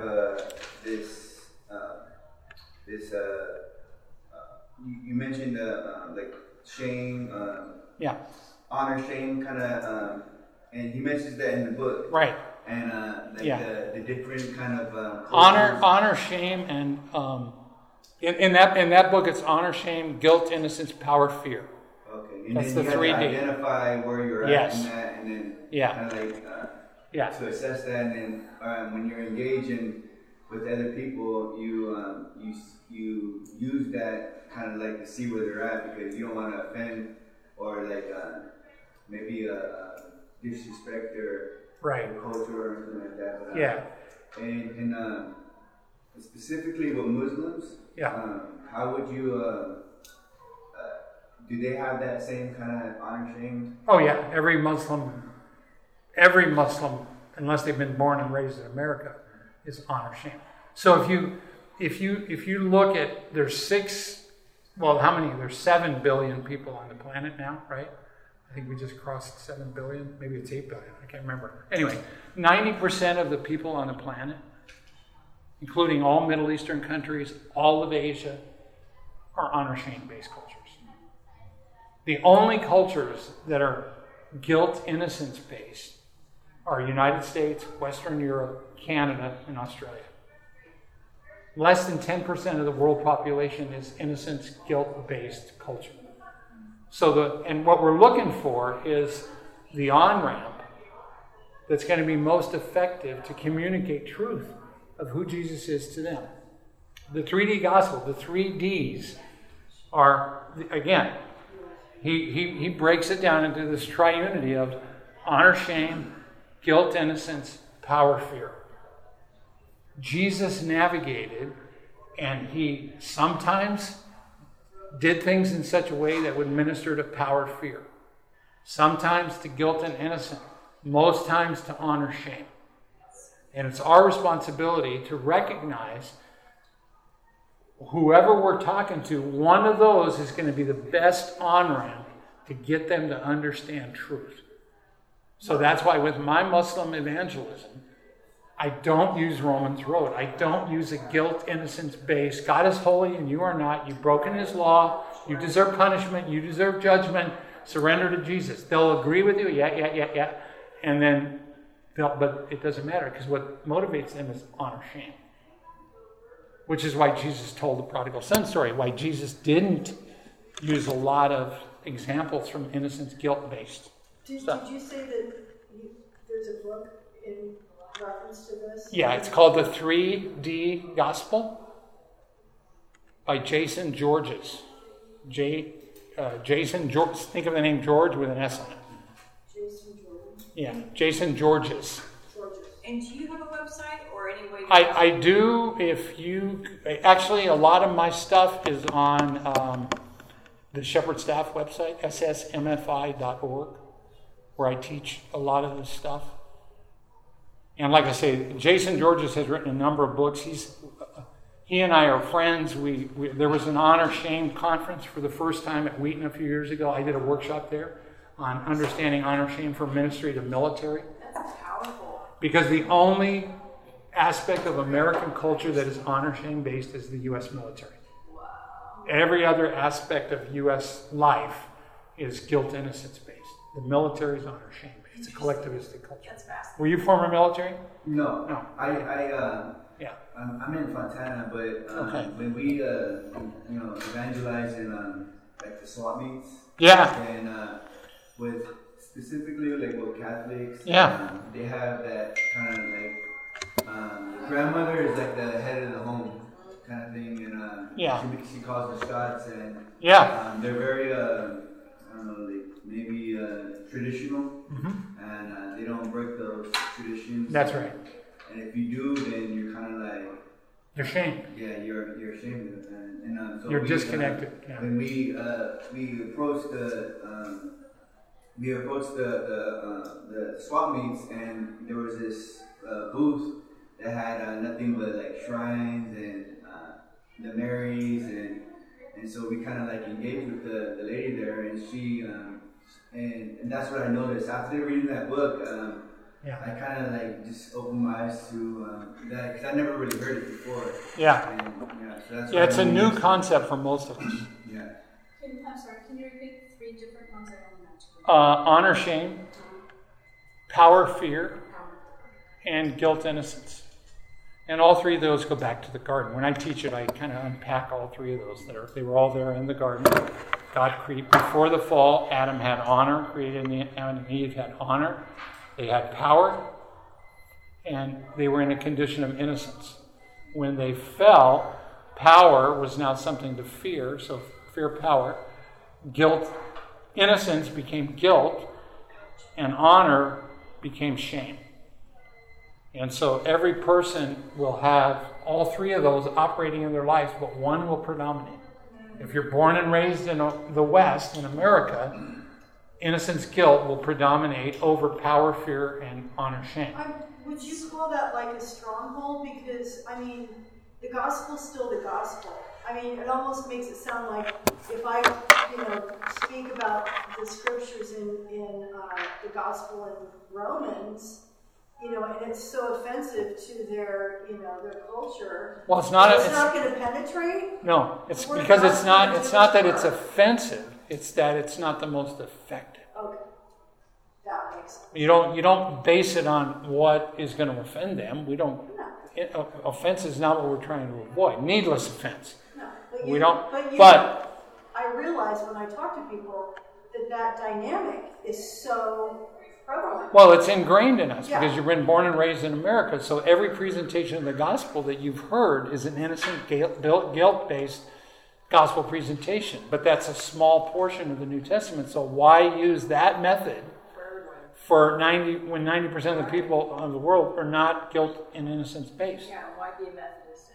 you mentioned like shame, honor, shame, kind of, and he mentions that in the book, Right. And the different kind of Honor, shame, and in that book, it's honor, shame, guilt, innocence, power, fear. Okay, and That's then the you 3D. have to identify where you're at in that, and then kind of like to assess that, and then when you're engaging with other people, you use that kind of like to see where they're at, because you don't want to offend or like maybe disrespect their culture or something like that. But, and specifically with Muslims, how would you? Do they have that same kind of honor shame? Oh yeah, every Muslim, unless they've been born and raised in America, is honor shame. So if you look at, there's 7 billion people on the planet now, right? I think we just crossed 7 billion. Maybe it's 8 billion. I can't remember. Anyway, 90% of the people on the planet, including all Middle Eastern countries, all of Asia, are honor shame-based cultures. The only cultures that are guilt innocence based are United States, Western Europe, Canada, and Australia. Less than 10% of the world population is innocence guilt based culture. And what we're looking for is the on-ramp that's going to be most effective to communicate truth of who Jesus is to them. The 3D gospel, the 3 Ds are, again, he breaks it down into this triunity of honor, shame, guilt, innocence, power, fear. Jesus navigated, and he sometimes did things in such a way that would minister to power, fear. Sometimes to guilt and innocence. Most times to honor, shame. And it's our responsibility to recognize whoever we're talking to, one of those is going to be the best on-ramp to get them to understand truth. So that's why with my Muslim evangelism, I don't use Romans Road. I don't use a guilt, innocence base. God is holy and you are not. You've broken his law. You deserve punishment. You deserve judgment. Surrender to Jesus. They'll agree with you. Yeah. And then, but it doesn't matter because what motivates them is honor, shame. Which is why Jesus told the prodigal son story. Why Jesus didn't use a lot of examples from innocence, guilt-based stuff. Did you say that there's a book in reference to this? Yeah, it's called The 3D Gospel by Jason Georges. Jason George. Think of the name George with an S on it. Jason Georges. Yeah, Jason Georges. And do you have a website or any way? I do. If you actually, a lot of my stuff is on the Shepherd Staff website, ssmfi.org, where I teach a lot of this stuff. And like I say, Jason Georges has written a number of books. He and I are friends. There was an honor shame conference for the first time at Wheaton a few years ago. I did a workshop there on understanding honor shame for ministry to military. That's powerful. Because the only aspect of American culture that is honor shame based is the U.S. military. Wow. Every other aspect of U.S. life is guilt innocence based. The military is honor shame based. It's a collectivistic culture. That's fascinating. Were you former military? No. I'm in Fontana, but okay. When we evangelize in like the swap meets, and with specifically like with Catholics, they have that kind of like the grandmother is like the head of the home kind of thing, and she calls the shots, and they're very I don't know, like maybe traditional, and they don't break those traditions. That's right. And if you do, then you're kind of like... You're shamed. Yeah, you're ashamed. And so you're disconnected. When we approached the swap meets, and there was this booth that had nothing but like shrines and the Marys, and so we kind of like engaged with the lady there, and she and that's what I noticed after reading that book. I kind of like just opened my eyes to that because I never really heard it before. So that's it's a new concept for most of us. I'm sorry, can you repeat the 3 different ones I don't know? Honor, shame, power, fear, and guilt, innocence. And all 3 of those go back to the garden. When I teach it, I kind of unpack all 3 of those. They were all there in the garden. God created before the fall. Adam had honor. Created Adam and Eve had honor. They had power, and they were in a condition of innocence. When they fell, power was now something to fear, so fear, power. Guilt, innocence became guilt, and honor became shame. And so every person will have all 3 of those operating in their lives, but one will predominate. If you're born and raised in the West, in America, innocence, guilt will predominate over power, fear, and honor, shame. Would you call that like a stronghold? Because, I mean, the gospel's still the gospel. I mean, it almost makes it sound like if I, speak about the scriptures in the gospel in Romans, and it's so offensive to their culture. Well, it's not going to penetrate? No, it's because it's not that it's offensive. It's that it's not the most effective. Okay. That makes sense. You don't base it on what is going to offend them. We don't. No. Offense is not what we're trying to avoid. Needless offense. No, but I realize when I talk to people that dynamic is so prevalent. Well, it's ingrained in us because you've been born and raised in America. So every presentation of the gospel that you've heard is an innocent, guilt-based gospel presentation, but that's a small portion of the New Testament. So why use that method for 90% of the people of the world are not guilt and innocence based? Yeah, why be a Methodist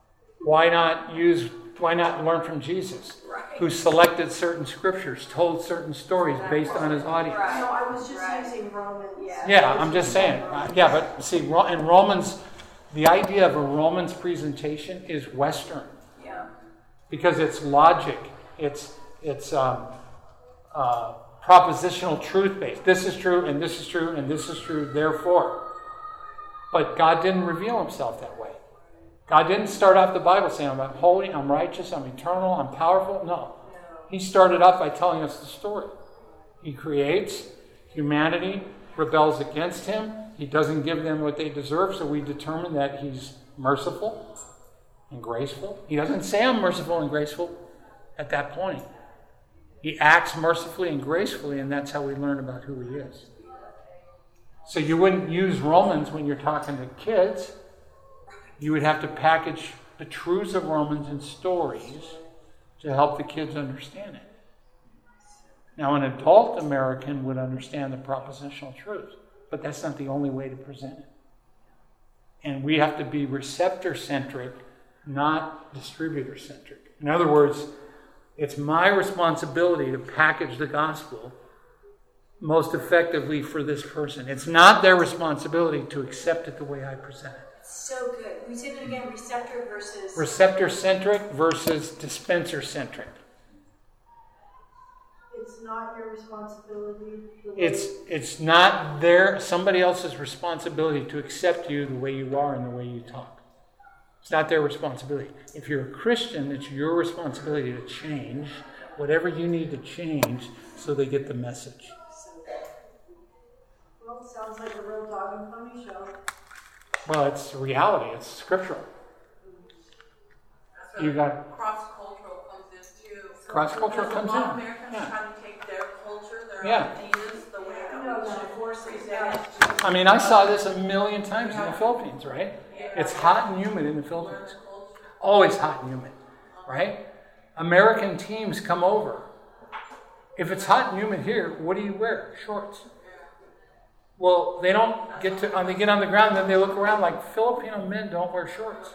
anymore? Why not learn from Jesus, who selected certain scriptures, told certain stories based on his audience? Right. No, I was just using Romans. Yeah, I'm just saying. But see, in Romans, the idea of a Romans presentation is Western. Yeah. Because it's logic, it's propositional truth-based. This is true, and this is true, and this is true, therefore. But God didn't reveal himself that way. God didn't start off the Bible saying, I'm holy, I'm righteous, I'm eternal, I'm powerful. No. He started off by telling us the story. He creates, humanity rebels against him. He doesn't give them what they deserve, so we determine that he's merciful and graceful. He doesn't say I'm merciful and graceful at that point. He acts mercifully and gracefully, and that's how we learn about who he is. So you wouldn't use Romans when you're talking to kids. You would have to package the truths of Romans in stories to help the kids understand it. Now, an adult American would understand the propositional truth, but that's not the only way to present it. And we have to be receptor-centric, not distributor-centric. In other words, it's my responsibility to package the gospel most effectively for this person. It's not their responsibility to accept it the way I present it. So good. We say that again, receptor versus... Receptor-centric versus dispenser-centric. It's not your responsibility. It's not somebody else's responsibility to accept you the way you are and the way you talk. It's not their responsibility. If you're a Christian, it's your responsibility to change whatever you need to change so they get the message. Well, it sounds like a real dog and pony show. Well, it's reality. It's scriptural. You got cross-cultural comes in too. Cross-cultural comes in. A lot of Americans trying to take their culture, their ideas, the way that we should present it. I mean, I saw this a million times in the Philippines, right? It's hot and humid in the Philippines. Always hot and humid, right? American teams come over. If it's hot and humid here, what do you wear? Shorts. Well, they don't get to, they get on the ground, then they look around like Filipino men don't wear shorts.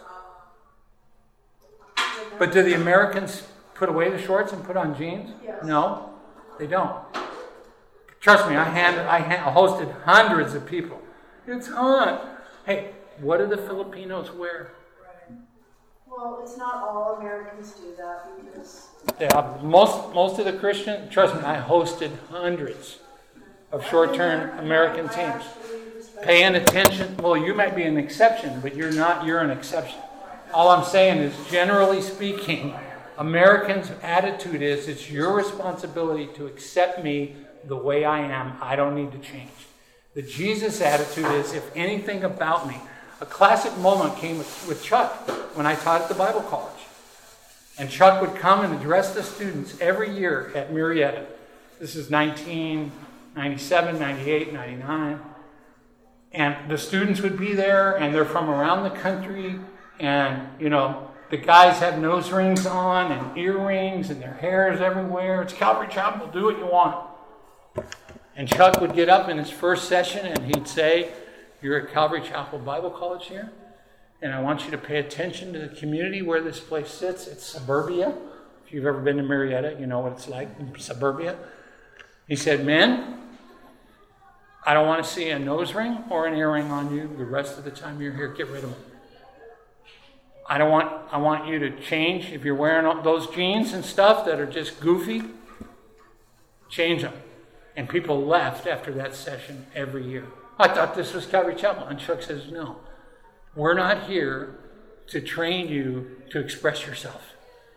But do the Americans put away the shorts and put on jeans? Yes. No, they don't. Trust me, I hosted hundreds of people. It's hot. Hey, what do the Filipinos wear? Well, it's not all Americans do that because... Yeah, most of the Christian, trust me, I hosted hundreds of short-term American teams. Paying attention, well, you might be an exception, but you're an exception. All I'm saying is, generally speaking, Americans' attitude is, it's your responsibility to accept me the way I am. I don't need to change. The Jesus attitude is, if anything about me. A classic moment came with Chuck when I taught at the Bible College. And Chuck would come and address the students every year at Murrieta. This is 1997, 98, 99. And the students would be there, and they're from around the country. And, the guys have nose rings on and earrings, and their hair is everywhere. It's Calvary Chapel, do what you want. And Chuck would get up in his first session, and he'd say, you're at Calvary Chapel Bible College here, and I want you to pay attention to the community where this place sits. It's suburbia. If you've ever been to Murrieta, you know what it's like in suburbia. He said, men, I don't want to see a nose ring or an earring on you the rest of the time you're here. Get rid of them. I want you to change. If you're wearing those jeans and stuff that are just goofy, change them. And people left after that session every year. I thought this was Calvary Chapel. And Chuck says, no. We're not here to train you to express yourself.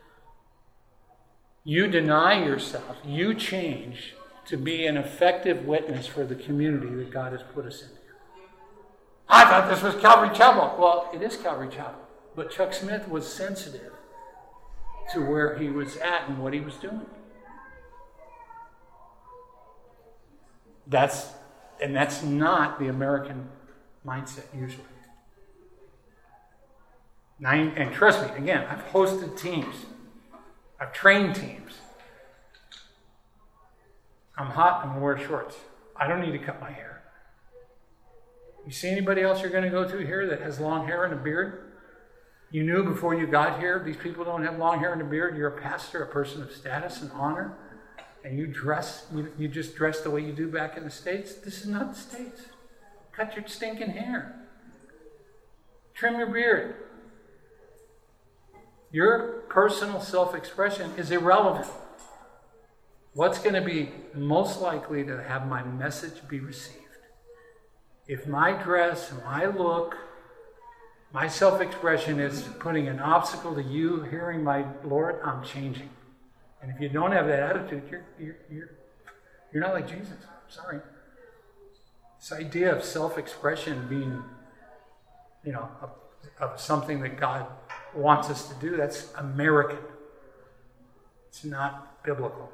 You deny yourself. You change to be an effective witness for the community that God has put us in here. I thought this was Calvary Chapel. Well, it is Calvary Chapel. But Chuck Smith was sensitive to where he was at and what he was doing. That's not the American mindset usually. And trust me, again, I've hosted teams. I've trained teams. I'm hot, I'm going to wear shorts. I don't need to cut my hair. You see anybody else you're going to go to here that has long hair and a beard? You knew before you got here, these people don't have long hair and a beard. You're a pastor, a person of status and honor. And you just dress the way you do back in the States. This is not the States. Cut your stinking hair. Trim your beard. Your personal self-expression is irrelevant. What's going to be most likely to have my message be received? If my dress, my look, my self-expression is putting an obstacle to you hearing my Lord, I'm changing. And if you don't have that attitude, you're not like Jesus. Sorry. This idea of self-expression being, of something that God wants us to do, that's American. It's not biblical.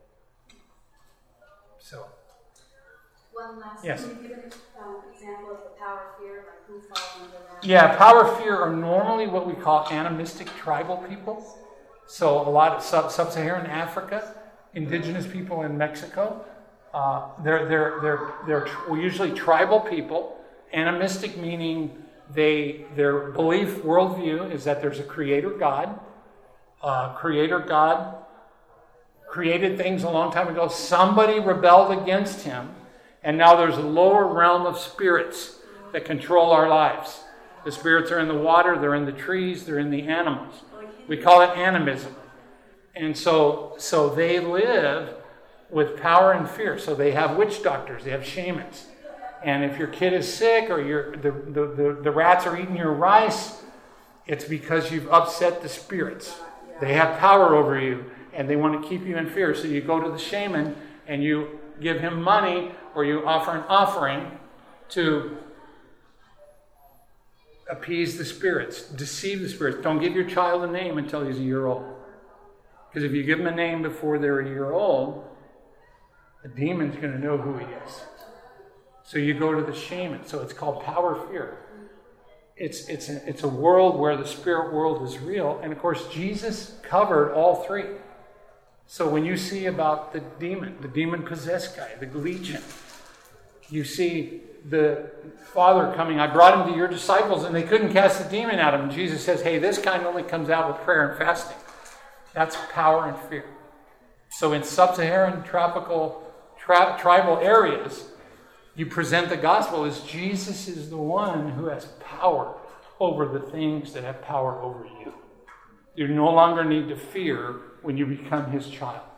So. One last. Yes. Can you give an example of the power of fear, like who falls under that? Yeah, power of fear are normally what we call animistic tribal people. So a lot of sub-Saharan Africa, indigenous people in Mexico, they're usually tribal people. Animistic meaning their belief worldview is that there's a creator God. Creator God created things a long time ago. Somebody rebelled against him. And now there's a lower realm of spirits that control our lives. The spirits are in the water, they're in the trees, they're in the animals. We call it animism. And so they live with power and fear. So they have witch doctors, they have shamans. And if your kid is sick or the rats are eating your rice, it's because you've upset the spirits. They have power over you and they want to keep you in fear. So you go to the shaman and you give him money or you offer an offering to appease the spirits, deceive the spirits. Don't give your child a name until he's a year old. Because if you give him a name before they're a year old, the demon's going to know who he is. So you go to the shaman. So it's called power fear. It's a world where the spirit world is real. And of course, Jesus covered all three. So when you see about the demon-possessed guy, the legion, you see the Father coming, I brought him to your disciples and they couldn't cast the demon out of him. Jesus says, hey, this kind only comes out with prayer and fasting. That's power and fear. So in sub-Saharan tropical tribal areas, you present the gospel as Jesus is the one who has power over the things that have power over you. You no longer need to fear when you become his child.